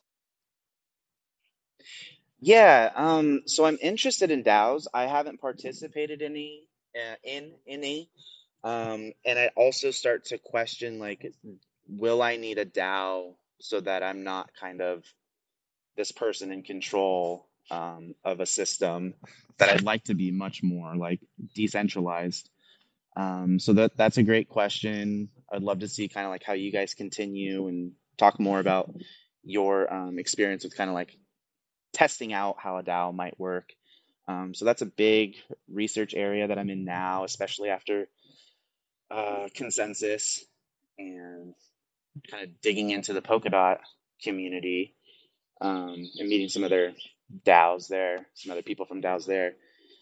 Yeah, so I'm interested in DAOs. I haven't participated in any. And I also start to question, like, will I need a DAO so that I'm not kind of this person in control of a system that I'd like to be much more like decentralized. So that's a great question. I'd love to see kind of like how you guys continue and talk more about your experience with kind of like testing out how a DAO might work. So that's a big research area that I'm in now, especially after Consensus and kind of digging into the Polkadot community and meeting some other DAOs there, some other people from DAOs there.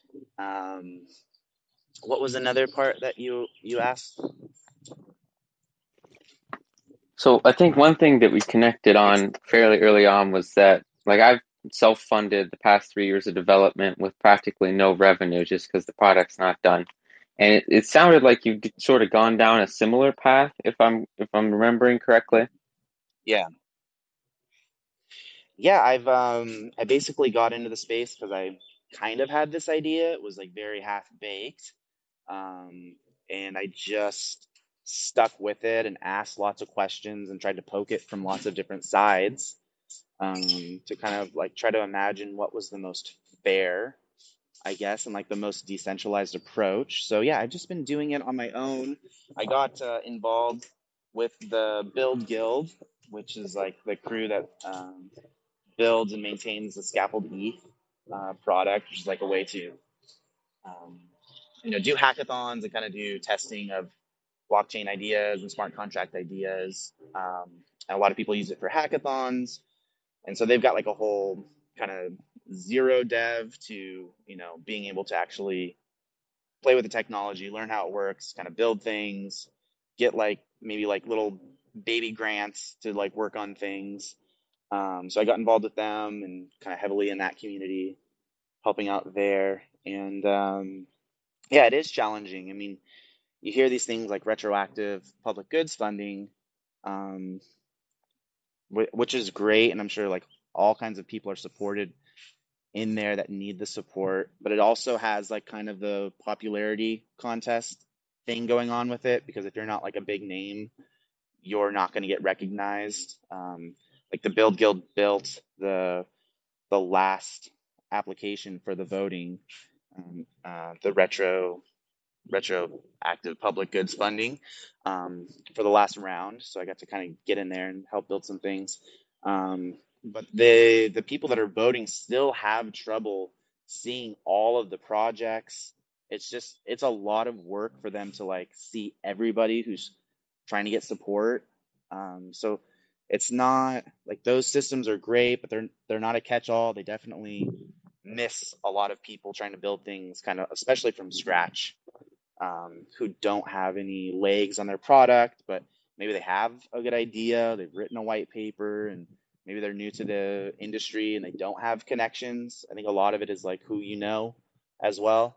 What was another part that you asked? So I think one thing that we connected on fairly early on was that, like, I've self-funded the past 3 years of development with practically no revenue, just because the product's not done. And it sounded like you've sort of gone down a similar path, if I'm remembering correctly. Yeah, I basically got into the space because I kind of had this idea. It was like very half baked, and I just stuck with it and asked lots of questions and tried to poke it from lots of different sides, to kind of like try to imagine what was the most fair, I guess, and like the most decentralized approach. So yeah, I've just been doing it on my own. I got involved with the Build Guild, which is like the crew that builds and maintains the Scaffold ETH product, which is like a way to um, do hackathons and kind of do testing of blockchain ideas and smart contract ideas. And a lot of people use it for hackathons, and so they've got like a whole kind of zero dev to being able to actually play with the technology, learn how it works, kind of build things, get like maybe like little baby grants to like work on things. So I got involved with them and kind of heavily in that community, helping out there. And yeah, it is challenging. I mean, you hear these things like retroactive public goods funding, um, which is great, and I'm sure like all kinds of people are supported in there that need the support, but it also has like kind of the popularity contest thing going on with it, because if you're not like a big name, you're not going to get recognized. Like the Build Guild built the last application for the voting, the retroactive public goods funding, for the last round. So I got to kind of get in there and help build some things. But the people that are voting still have trouble seeing all of the projects. It's a lot of work for them to like see everybody who's trying to get support. So it's not like those systems are great, but they're not a catch-all. They definitely miss a lot of people trying to build things kind of, especially from scratch, who don't have any legs on their product, but maybe they have a good idea. They've written a white paper, and maybe they're new to the industry and they don't have connections. I think a lot of it is like who you know as well.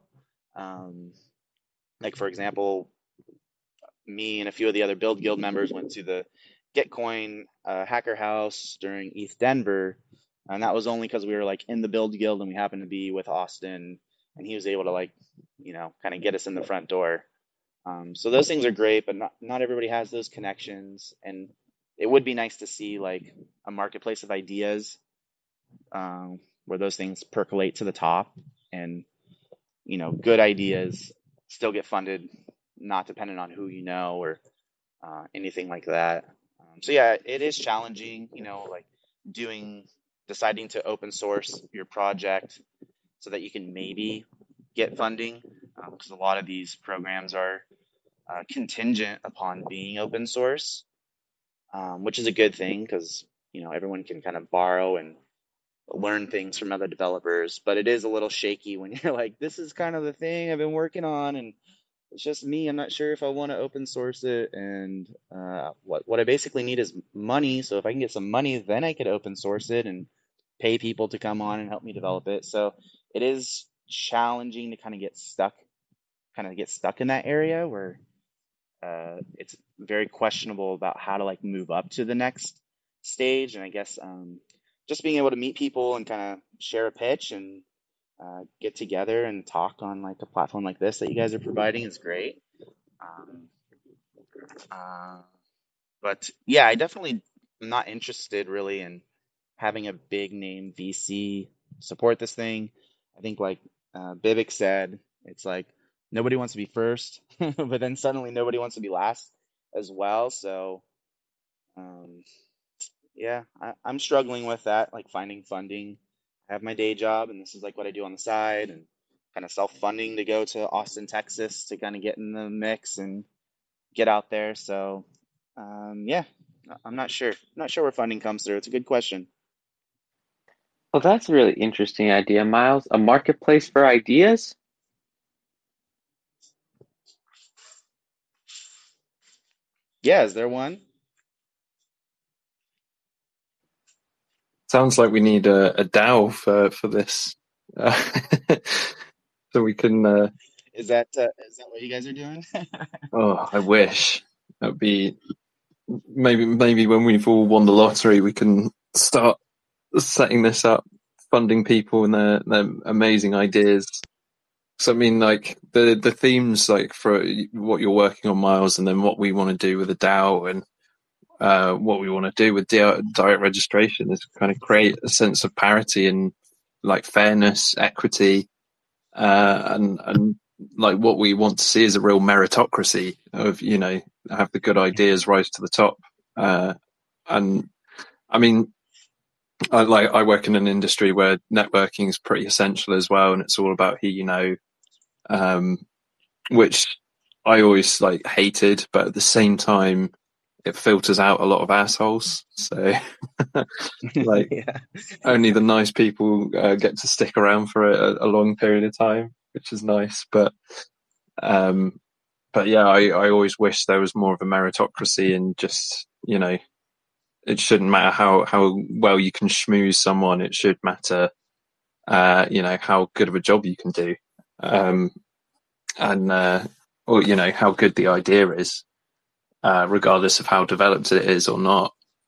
Like for example, me and a few of the other Build Guild members went to the Gitcoin Hacker House during ETH Denver, and that was only because we were like in the Build Guild and we happened to be with Austin, and he was able to like kind of get us in the front door. So those things are great, but not everybody has those connections, and it would be nice to see like a marketplace of ideas, where those things percolate to the top, and good ideas still get funded, not dependent on who you know or anything like that. So yeah, it is challenging, like deciding to open source your project so that you can maybe get funding, because a lot of these programs are contingent upon being open source, which is a good thing because everyone can kind of borrow and learn things from other developers. But it is a little shaky when you're like, this is kind of the thing I've been working on, and it's just me. I'm not sure if I want to open source it, and what I basically need is money. So if I can get some money, then I could open source it and pay people to come on and help me develop it. So it is challenging to kind of get stuck in that area where it's very questionable about how to like move up to the next stage. And I guess just being able to meet people and kind of share a pitch and get together and talk on like a platform like this that you guys are providing is great. But yeah, I definitely am not interested really in having a big name VC support this thing. I think like Vivek said, it's like nobody wants to be first, but then suddenly nobody wants to be last as well. So yeah, I'm struggling with that, like finding funding. I have my day job, and this is like what I do on the side, and kind of self-funding to go to Austin, Texas to kind of get in the mix and get out there. So yeah, I'm not sure. Not sure where funding comes through. It's a good question. Well, that's a really interesting idea, Miles. A marketplace for ideas? Yeah, is there one? Sounds like we need a DAO for this, so we can. Is that what you guys are doing? Oh, I wish that'd be maybe when we've all won the lottery, we can start setting this up, funding people and their amazing ideas. So I mean, like the themes, like for what you're working on, Miles, and then what we want to do with the DAO and what we want to do with direct registration is kind of create a sense of parity and like fairness, equity, and like what we want to see is a real meritocracy of, have the good ideas rise to the top. And I mean, I work in an industry where networking is pretty essential as well, and it's all about who you know, which I always like hated, but at the same time, it filters out a lot of assholes. So, like, Yeah. only the nice people get to stick around for a long period of time, which is nice. But yeah, I always wish there was more of a meritocracy, and just, it shouldn't matter how well you can schmooze someone. It should matter, how good of a job you can do, and or how good the idea is, regardless of how developed it is or not.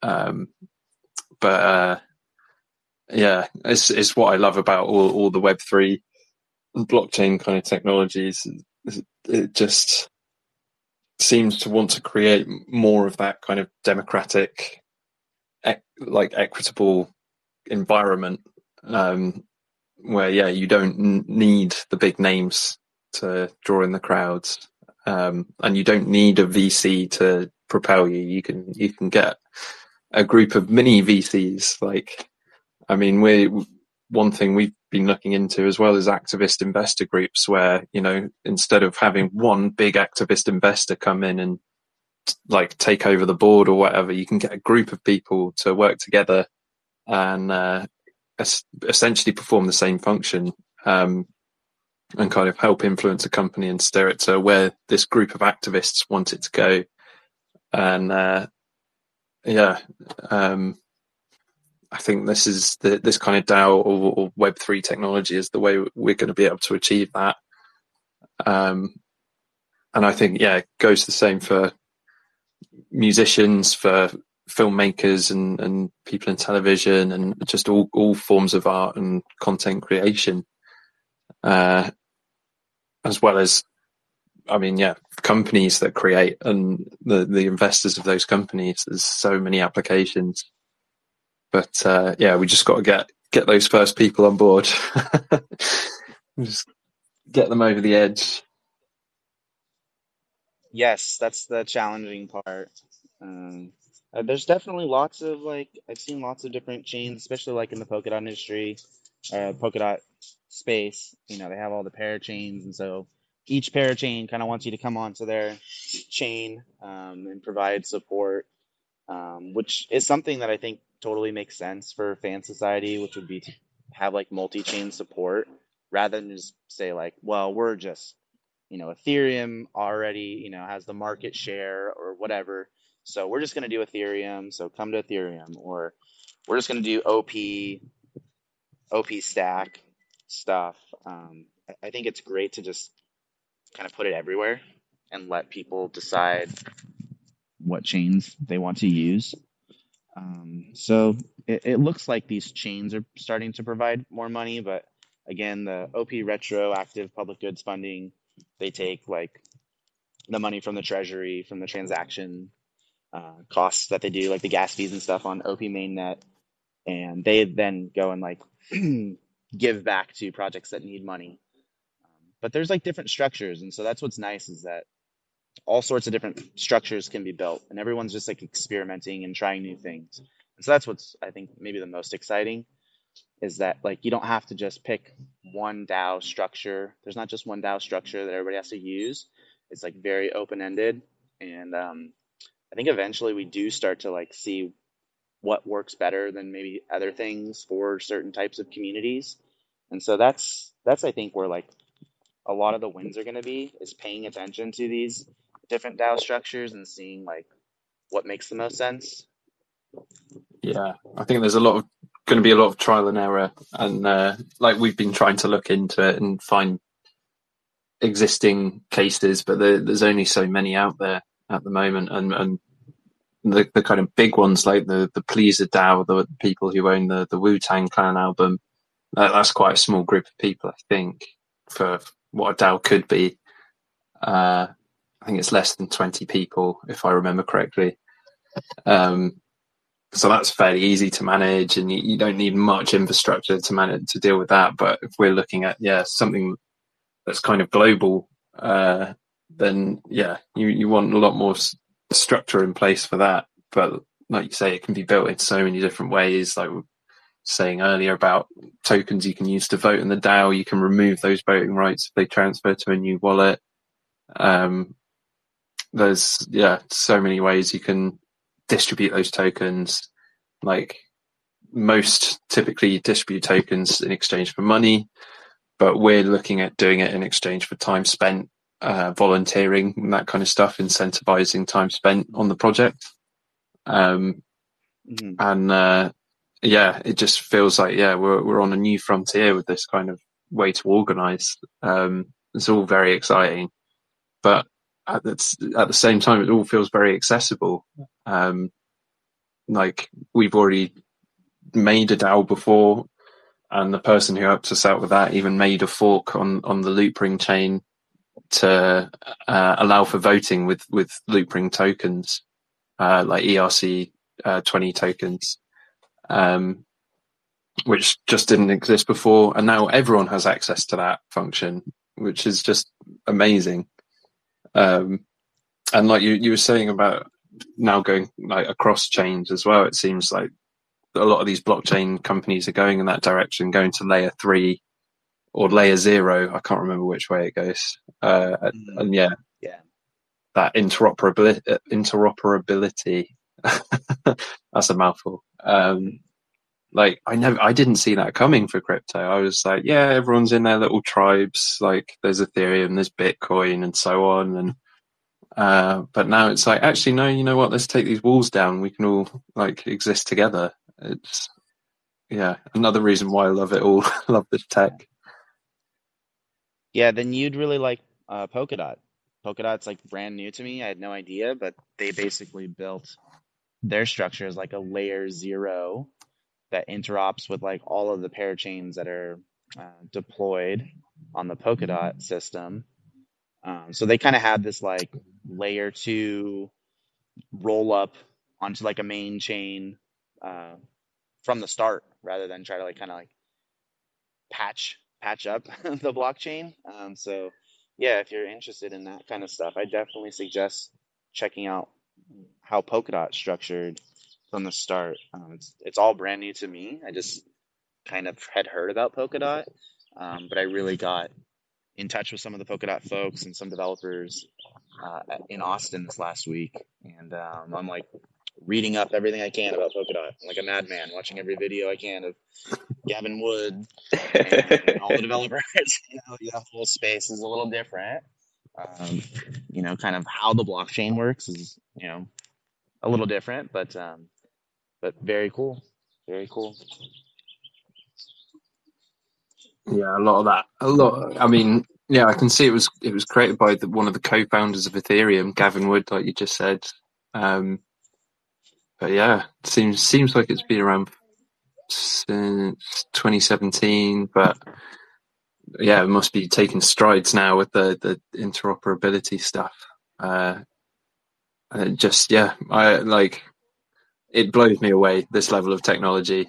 But yeah, it's what I love about all the Web3 and blockchain kind of technologies. It just seems to want to create more of that kind of democratic, like equitable environment, where you don't need the big names to draw in the crowds, and you don't need a VC to propel you. You can get a group of mini VCs. Like, I mean, one thing we've been looking into as well is activist investor groups, where, instead of having one big activist investor come in and like take over the board or whatever, you can get a group of people to work together and essentially perform the same function, and kind of help influence a company and steer it to where this group of activists want it to go. And I think this kind of DAO or Web3 technology is the way we're going to be able to achieve that. And I think, it goes the same for musicians, for filmmakers and people in television, and just all forms of art and content creation, as well as, companies that create and the investors of those companies. There's so many applications. But we just got to get those first people on board. Just get them over the edge. Yes, that's the challenging part. There's definitely lots of I've seen lots of different chains, especially like in the Polkadot industry, Polkadot space. They have all the parachains, and so each parachain kind of wants you to come onto their chain and provide support, which is something that I think totally makes sense for fan society, which would be to have like multi-chain support rather than just say well, we're just, Ethereum already, has the market share or whatever, so we're just going to do Ethereum, so come to Ethereum, or we're just going to do OP stack stuff. I think it's great to just kind of put it everywhere and let people decide what chains they want to use. So it looks like these chains are starting to provide more money, but again, the OP retroactive public goods funding, they take the money from the treasury, from the transaction costs that they do, like the gas fees and stuff on OP mainnet, and they then go and give back to projects that need money. But there's different structures, and so that's what's nice, is that all sorts of different structures can be built, and everyone's just experimenting and trying new things. And so that's what's, I think, maybe the most exciting, is that you don't have to just pick one DAO structure. There's not just one DAO structure that everybody has to use. It's very open-ended, and I think eventually we do start to see what works better than maybe other things for certain types of communities. And so that's I think where a lot of the wins are going to be, is paying attention to these different DAO structures and seeing what makes the most sense. Yeah, I think there's going to be a lot of trial and error, and we've been trying to look into it and find existing cases, but there's only so many out there at the moment, and the kind of big ones like the Pleaser DAO, the people who own the Wu-Tang Clan album, that's quite a small group of people, I think, for what a DAO could be. I think it's less than 20 people, if I remember correctly. So that's fairly easy to manage, and you don't need much infrastructure to deal with that. But if we're looking at something that's kind of global, then you want a lot more structure in place for that. But like you say, it can be built in so many different ways. Like we were saying earlier about tokens you can use to vote in the DAO, you can remove those voting rights if they transfer to a new wallet. There's so many ways you can distribute those tokens. Like most typically distribute tokens in exchange for money, but we're looking at doing it in exchange for time spent, volunteering and that kind of stuff, incentivizing time spent on the project. And it just feels like we're on a new frontier with this kind of way to organize. It's all very exciting, but at the same time, it all feels very accessible. Like we've already made a DAO before, and the person who helped us out with that even made a fork on the Loopring chain to allow for voting with Loopring tokens, like ERC20 tokens, which just didn't exist before, and now everyone has access to that function, which is just amazing. And like you were saying about now going like across chains as well, it seems like a lot of these blockchain companies are going in that direction, going to layer 3 or layer 0. I can't remember which way it goes. And that interoperability. That's a mouthful. Like I didn't see that coming for crypto. I was like, everyone's in their little tribes. Like there's Ethereum, there's Bitcoin, and so on. And but now it's like, actually, no, you know what? Let's take these walls down. We can all like exist together. It's another reason why I love it all. Love this tech. Yeah, then you'd really like Polkadot. Polkadot's like brand new to me. I had no idea, but they basically built their structure as like a layer 0 that interops with like all of the parachains that are deployed on the Polkadot system. So they kind of had this like layer 2 roll up onto like a main chain from the start, rather than try to like kind of like patch up the blockchain. So if you're interested in that kind of stuff, I definitely suggest checking out how Polkadot's structured from the start. It's all brand new to me. I just kind of had heard about Polkadot, but I really got in touch with some of the Polkadot folks and some developers in Austin this last week, and I'm like reading up everything I can about Polkadot. I'm like a madman, watching every video I can of Gavin Wood and all the developers. The whole space is a little different. Kind of how the blockchain works is a little different, but very cool. Very cool. Yeah, a lot of that. I mean, I can see it was created by one of the co-founders of Ethereum, Gavin Wood, like you just said. But it seems like it's been around since 2017. But it must be taking strides now with the interoperability stuff. It blows me away, this level of technology.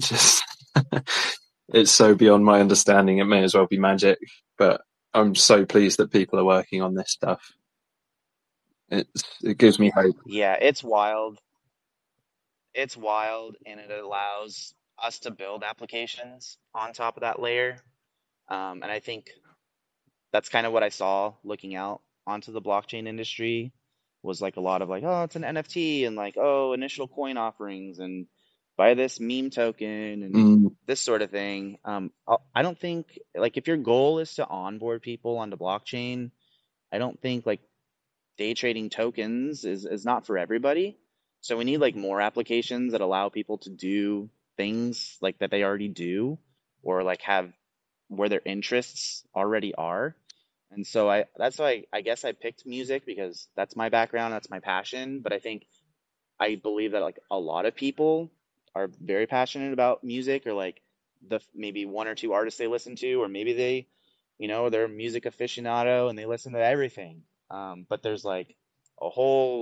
It's so beyond my understanding. It may as well be magic, but I'm so pleased that people are working on this stuff. It gives me hope. Yeah, it's wild. It's wild, and it allows us to build applications on top of that layer. And I think that's kind of what I saw looking out onto the blockchain industry, was like a lot of like, oh, it's an NFT, and like, oh, initial coin offerings, and buy this meme token, and this sort of thing. I don't think, like, if your goal is to onboard people onto blockchain, I don't think like day trading tokens is not for everybody. So we need like more applications that allow people to do things like that they already do, or like have where their interests already are. And so that's why I guess I picked music, because that's my background, that's my passion. But I believe that like a lot of people are very passionate about music, or like maybe one or two artists they listen to, or maybe they, they're a music aficionado and they listen to everything. But there's like a whole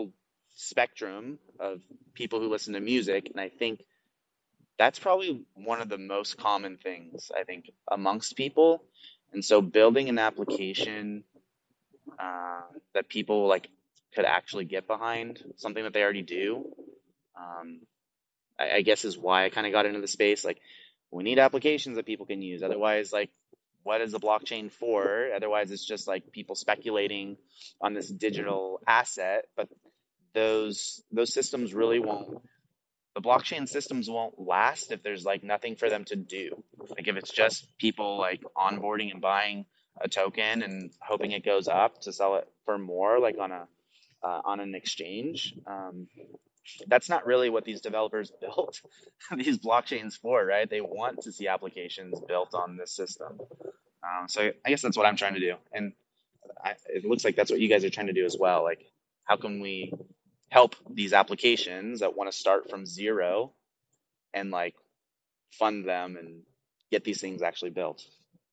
spectrum of people who listen to music, and I think that's probably one of the most common things, I think, amongst people. And so building an application that people like could actually get behind, something that they already do, um, I guess is why I kind of got into the space. Like, we need applications that people can use. Otherwise, like, what is the blockchain for? Otherwise, it's just like people speculating on this digital asset. But those systems really won't. The blockchain systems won't last if there's like nothing for them to do. Like, if it's just people like onboarding and buying a token and hoping it goes up to sell it for more, like on an exchange. That's not really what these developers built these blockchains for, right? They want to see applications built on this system. So I guess that's what I'm trying to do, and it looks like that's what you guys are trying to do as well. Like, how can we help these applications that want to start from zero and like fund them and get these things actually built?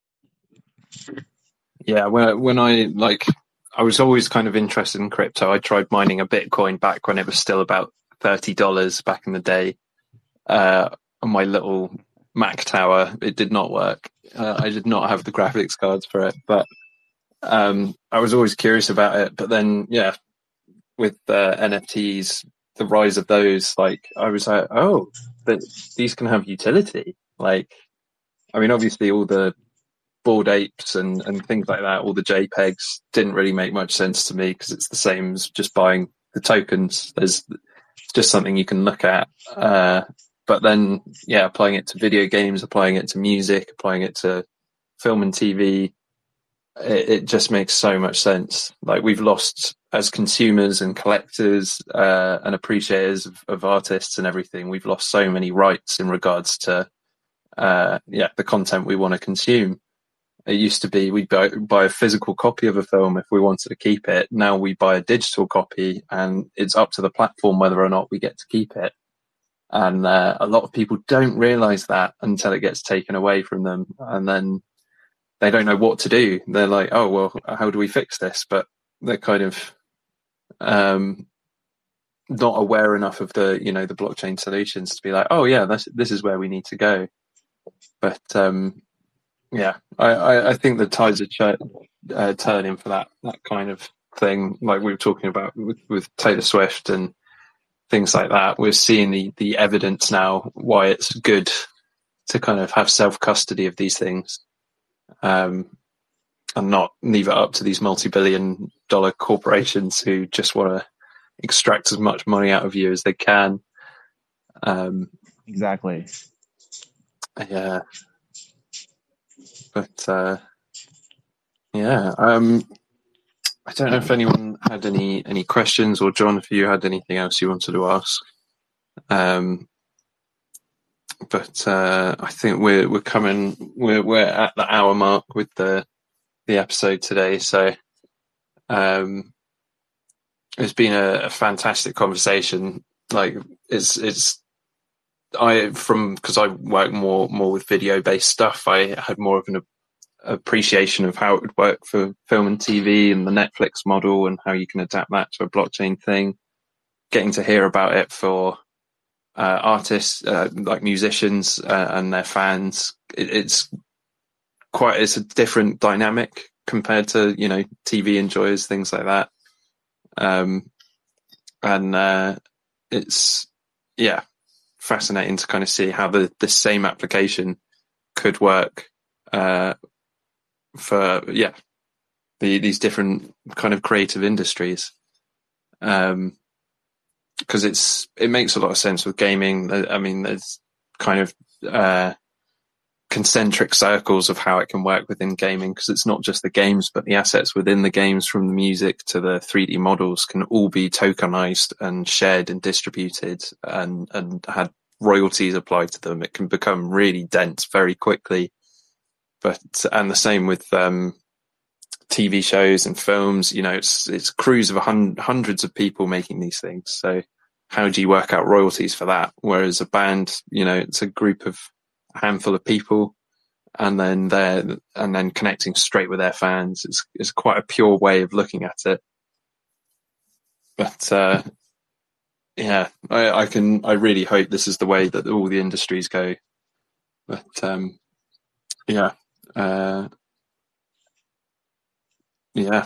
Yeah, when I was always kind of interested in crypto. I tried mining a Bitcoin back when it was still about $30 back in the day. On my little Mac tower, it did not work. I did not have the graphics cards for it, but I was always curious about it. But then, yeah, with NFTs, the rise of those, like, I was like, oh, but these can have utility. Like, I mean, obviously all the Bored Apes and things like that, all the JPEGs didn't really make much sense to me because it's the same as just buying the tokens. There's just something you can look at. But then, yeah, applying it to video games, applying it to music, applying it to film and TV, it just makes so much sense. Like, we've lost, as consumers and collectors and appreciators of artists and everything, we've lost so many rights in regards to the content we want to consume. It used to be we'd buy a physical copy of a film if we wanted to keep it. Now we buy a digital copy, and it's up to the platform whether or not we get to keep it. And a lot of people don't realize that until it gets taken away from them, and then they don't know what to do. They're like, oh, well, how do we fix this? But they're kind of not aware enough of the blockchain solutions to be like, oh yeah, this is where we need to go. But yeah, I think the tides are turning for that kind of thing. Like we were talking about with Taylor Swift and things like that. We're seeing the evidence now why it's good to kind of have self-custody of these things, and not leave it up to these multi-billion-dollar corporations who just want to extract as much money out of you as they can. Exactly. Yeah. But yeah, I don't know if anyone had any questions, or John, if you had anything else you wanted to ask. But I think we're at the hour mark with the episode today. So it's been a fantastic conversation. Like, because I work more with video based stuff, I had more of an appreciation of how it would work for film and TV and the Netflix model and how you can adapt that to a blockchain thing. Getting to hear about it for artists, like musicians and their fans, it's a different dynamic compared to TV enjoyers, things like that. And it's fascinating to kind of see how the same application could work for these different kind of creative industries, because it makes a lot of sense with gaming. I mean, there's kind of concentric circles of how it can work within gaming, because it's not just the games, but the assets within the games, from the music to the 3D models, can all be tokenized and shared and distributed and had royalties applied to them. It can become really dense very quickly. And the same with TV shows and films. It's crews of hundreds of people making these things. So how do you work out royalties for that? Whereas a band, it's a group of a handful of people, and then connecting straight with their fans. It's quite a pure way of looking at it. But yeah, I really hope this is the way that all the industries go. But yeah, yeah,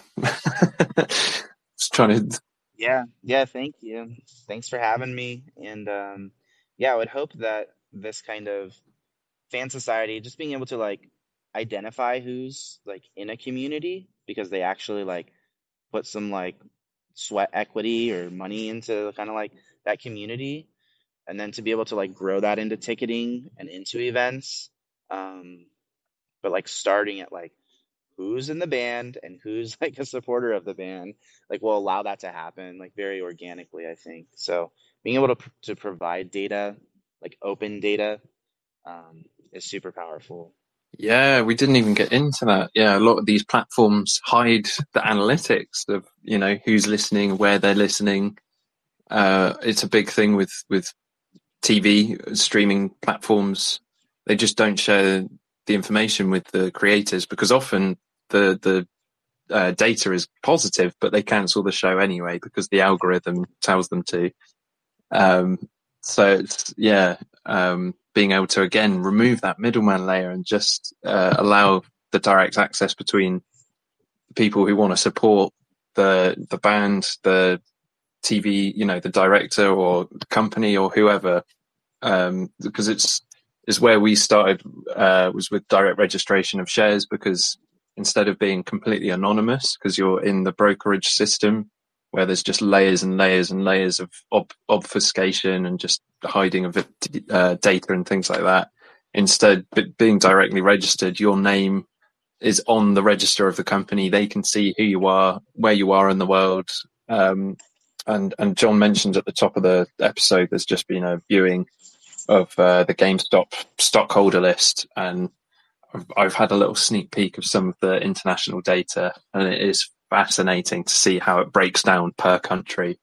just trying to. Yeah, thank you. Thanks for having me. And yeah, I would hope that this kind of fan society, just being able to like identify who's like in a community because they actually like put some like sweat equity or money into kind of like that community, and then to be able to like grow that into ticketing and into events. Um, but like starting at like who's in the band and who's like a supporter of the band, like will allow that to happen like very organically, I think. So being able to provide data, like open data, is super powerful. Yeah, we didn't even get into that. Yeah, a lot of these platforms hide the analytics of, who's listening, where they're listening. It's a big thing with TV streaming platforms. They just don't share the information with the creators because often the data is positive, but they cancel the show anyway because the algorithm tells them to. Um, so it's, yeah, being able to again remove that middleman layer and just allow the direct access between people who want to support the band, the TV, the director or the company or whoever, because it's where we started, was with direct registration of shares, because instead of being completely anonymous, because you're in the brokerage system where there's just layers and layers and layers of obfuscation and just hiding of data and things like that. Instead, being directly registered, your name is on the register of the company. They can see who you are, where you are in the world. And John mentioned at the top of the episode, there's just been a viewing of the GameStop stockholder list, and I've had a little sneak peek of some of the international data, and it is fascinating to see how it breaks down per country.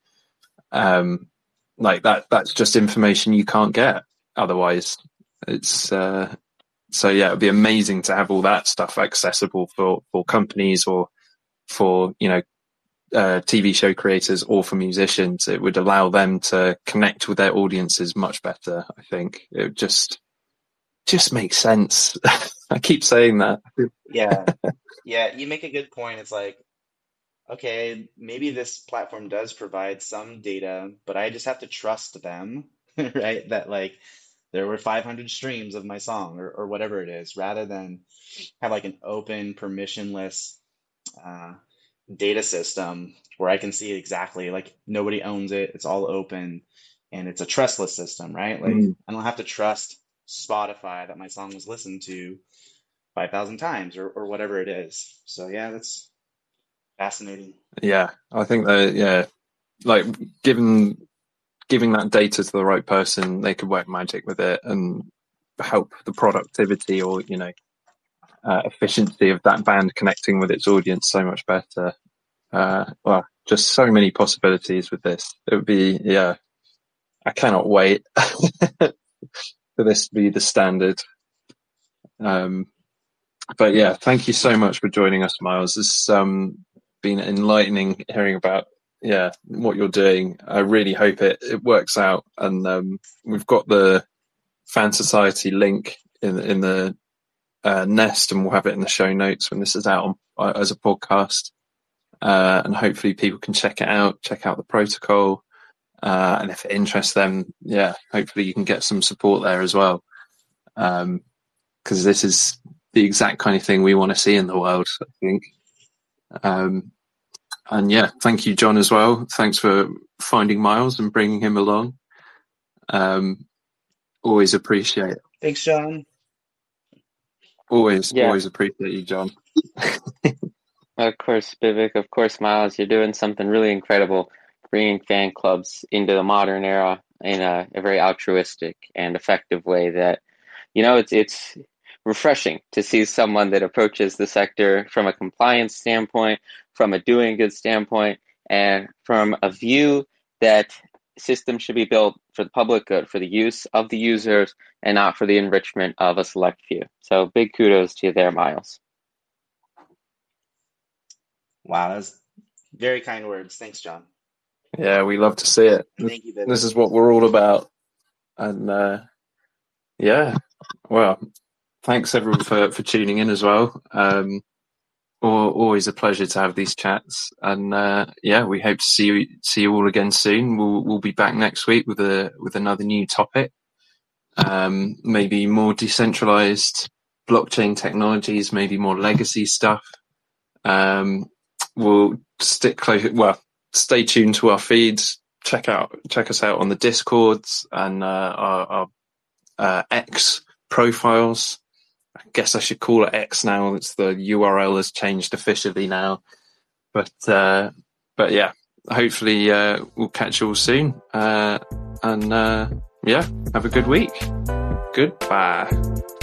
Like that's just information you can't get otherwise. It's so yeah, it'd be amazing to have all that stuff accessible for companies or for TV show creators or for musicians. It would allow them to connect with their audiences much better. I think it just makes sense. I keep saying that. Yeah. Yeah, you make a good point. It's like, okay, maybe this platform does provide some data, but I just have to trust them, right? That like there were 500 streams of my song or whatever it is, rather than have like an open, permissionless uh, data system where I can see exactly like nobody owns it, it's all open, and it's a trustless system, right? Like Mm. I don't have to trust Spotify that my song was listened to 5,000 times or whatever it is. So yeah, that's fascinating. Yeah, I think that like giving that data to the right person, they could work magic with it and help the productivity or efficiency of that band connecting with its audience so much better. Well, just so many possibilities with this. It would be, yeah, I cannot wait for this to be the standard. But yeah, thank you so much for joining us, Miles. It's been enlightening hearing about what you're doing. I really hope it works out, and we've got the Fan Society link in the Nest, and we'll have it in the show notes when this is out as a podcast. And hopefully people can check it out, check out the protocol, and if it interests them, hopefully you can get some support there as well. Because this is the exact kind of thing we want to see in the world, I think. And yeah, thank you, John, as well. Thanks for finding Miles and bringing him along. Always appreciate it. Thanks, John. Always Yeah, appreciate you, John. of course, Vivek. Of course, Miles. You're doing something really incredible, bringing fan clubs into the modern era in a very altruistic and effective way. That it's refreshing to see someone that approaches the sector from a compliance standpoint, from a doing good standpoint, and from a view that systems should be built for the public good, for the use of the users, and not for the enrichment of a select few. So big kudos to you there, Miles. Wow, that's very kind words. Thanks, John. Yeah, we love to see it. Thank you, Viv. This is what we're all about. And yeah, well, thanks everyone for tuning in as well. Always a pleasure to have these chats. And yeah, we hope to see you all again soon. We'll be back next week with another new topic. Maybe more decentralized blockchain technologies, maybe more legacy stuff. We'll stick close. Well, stay tuned to our feeds. Check us out on the Discords and our X profiles. I guess I should call it X now. It's the URL has changed officially now. But yeah, hopefully we'll catch you all soon. And yeah, have a good week. Goodbye.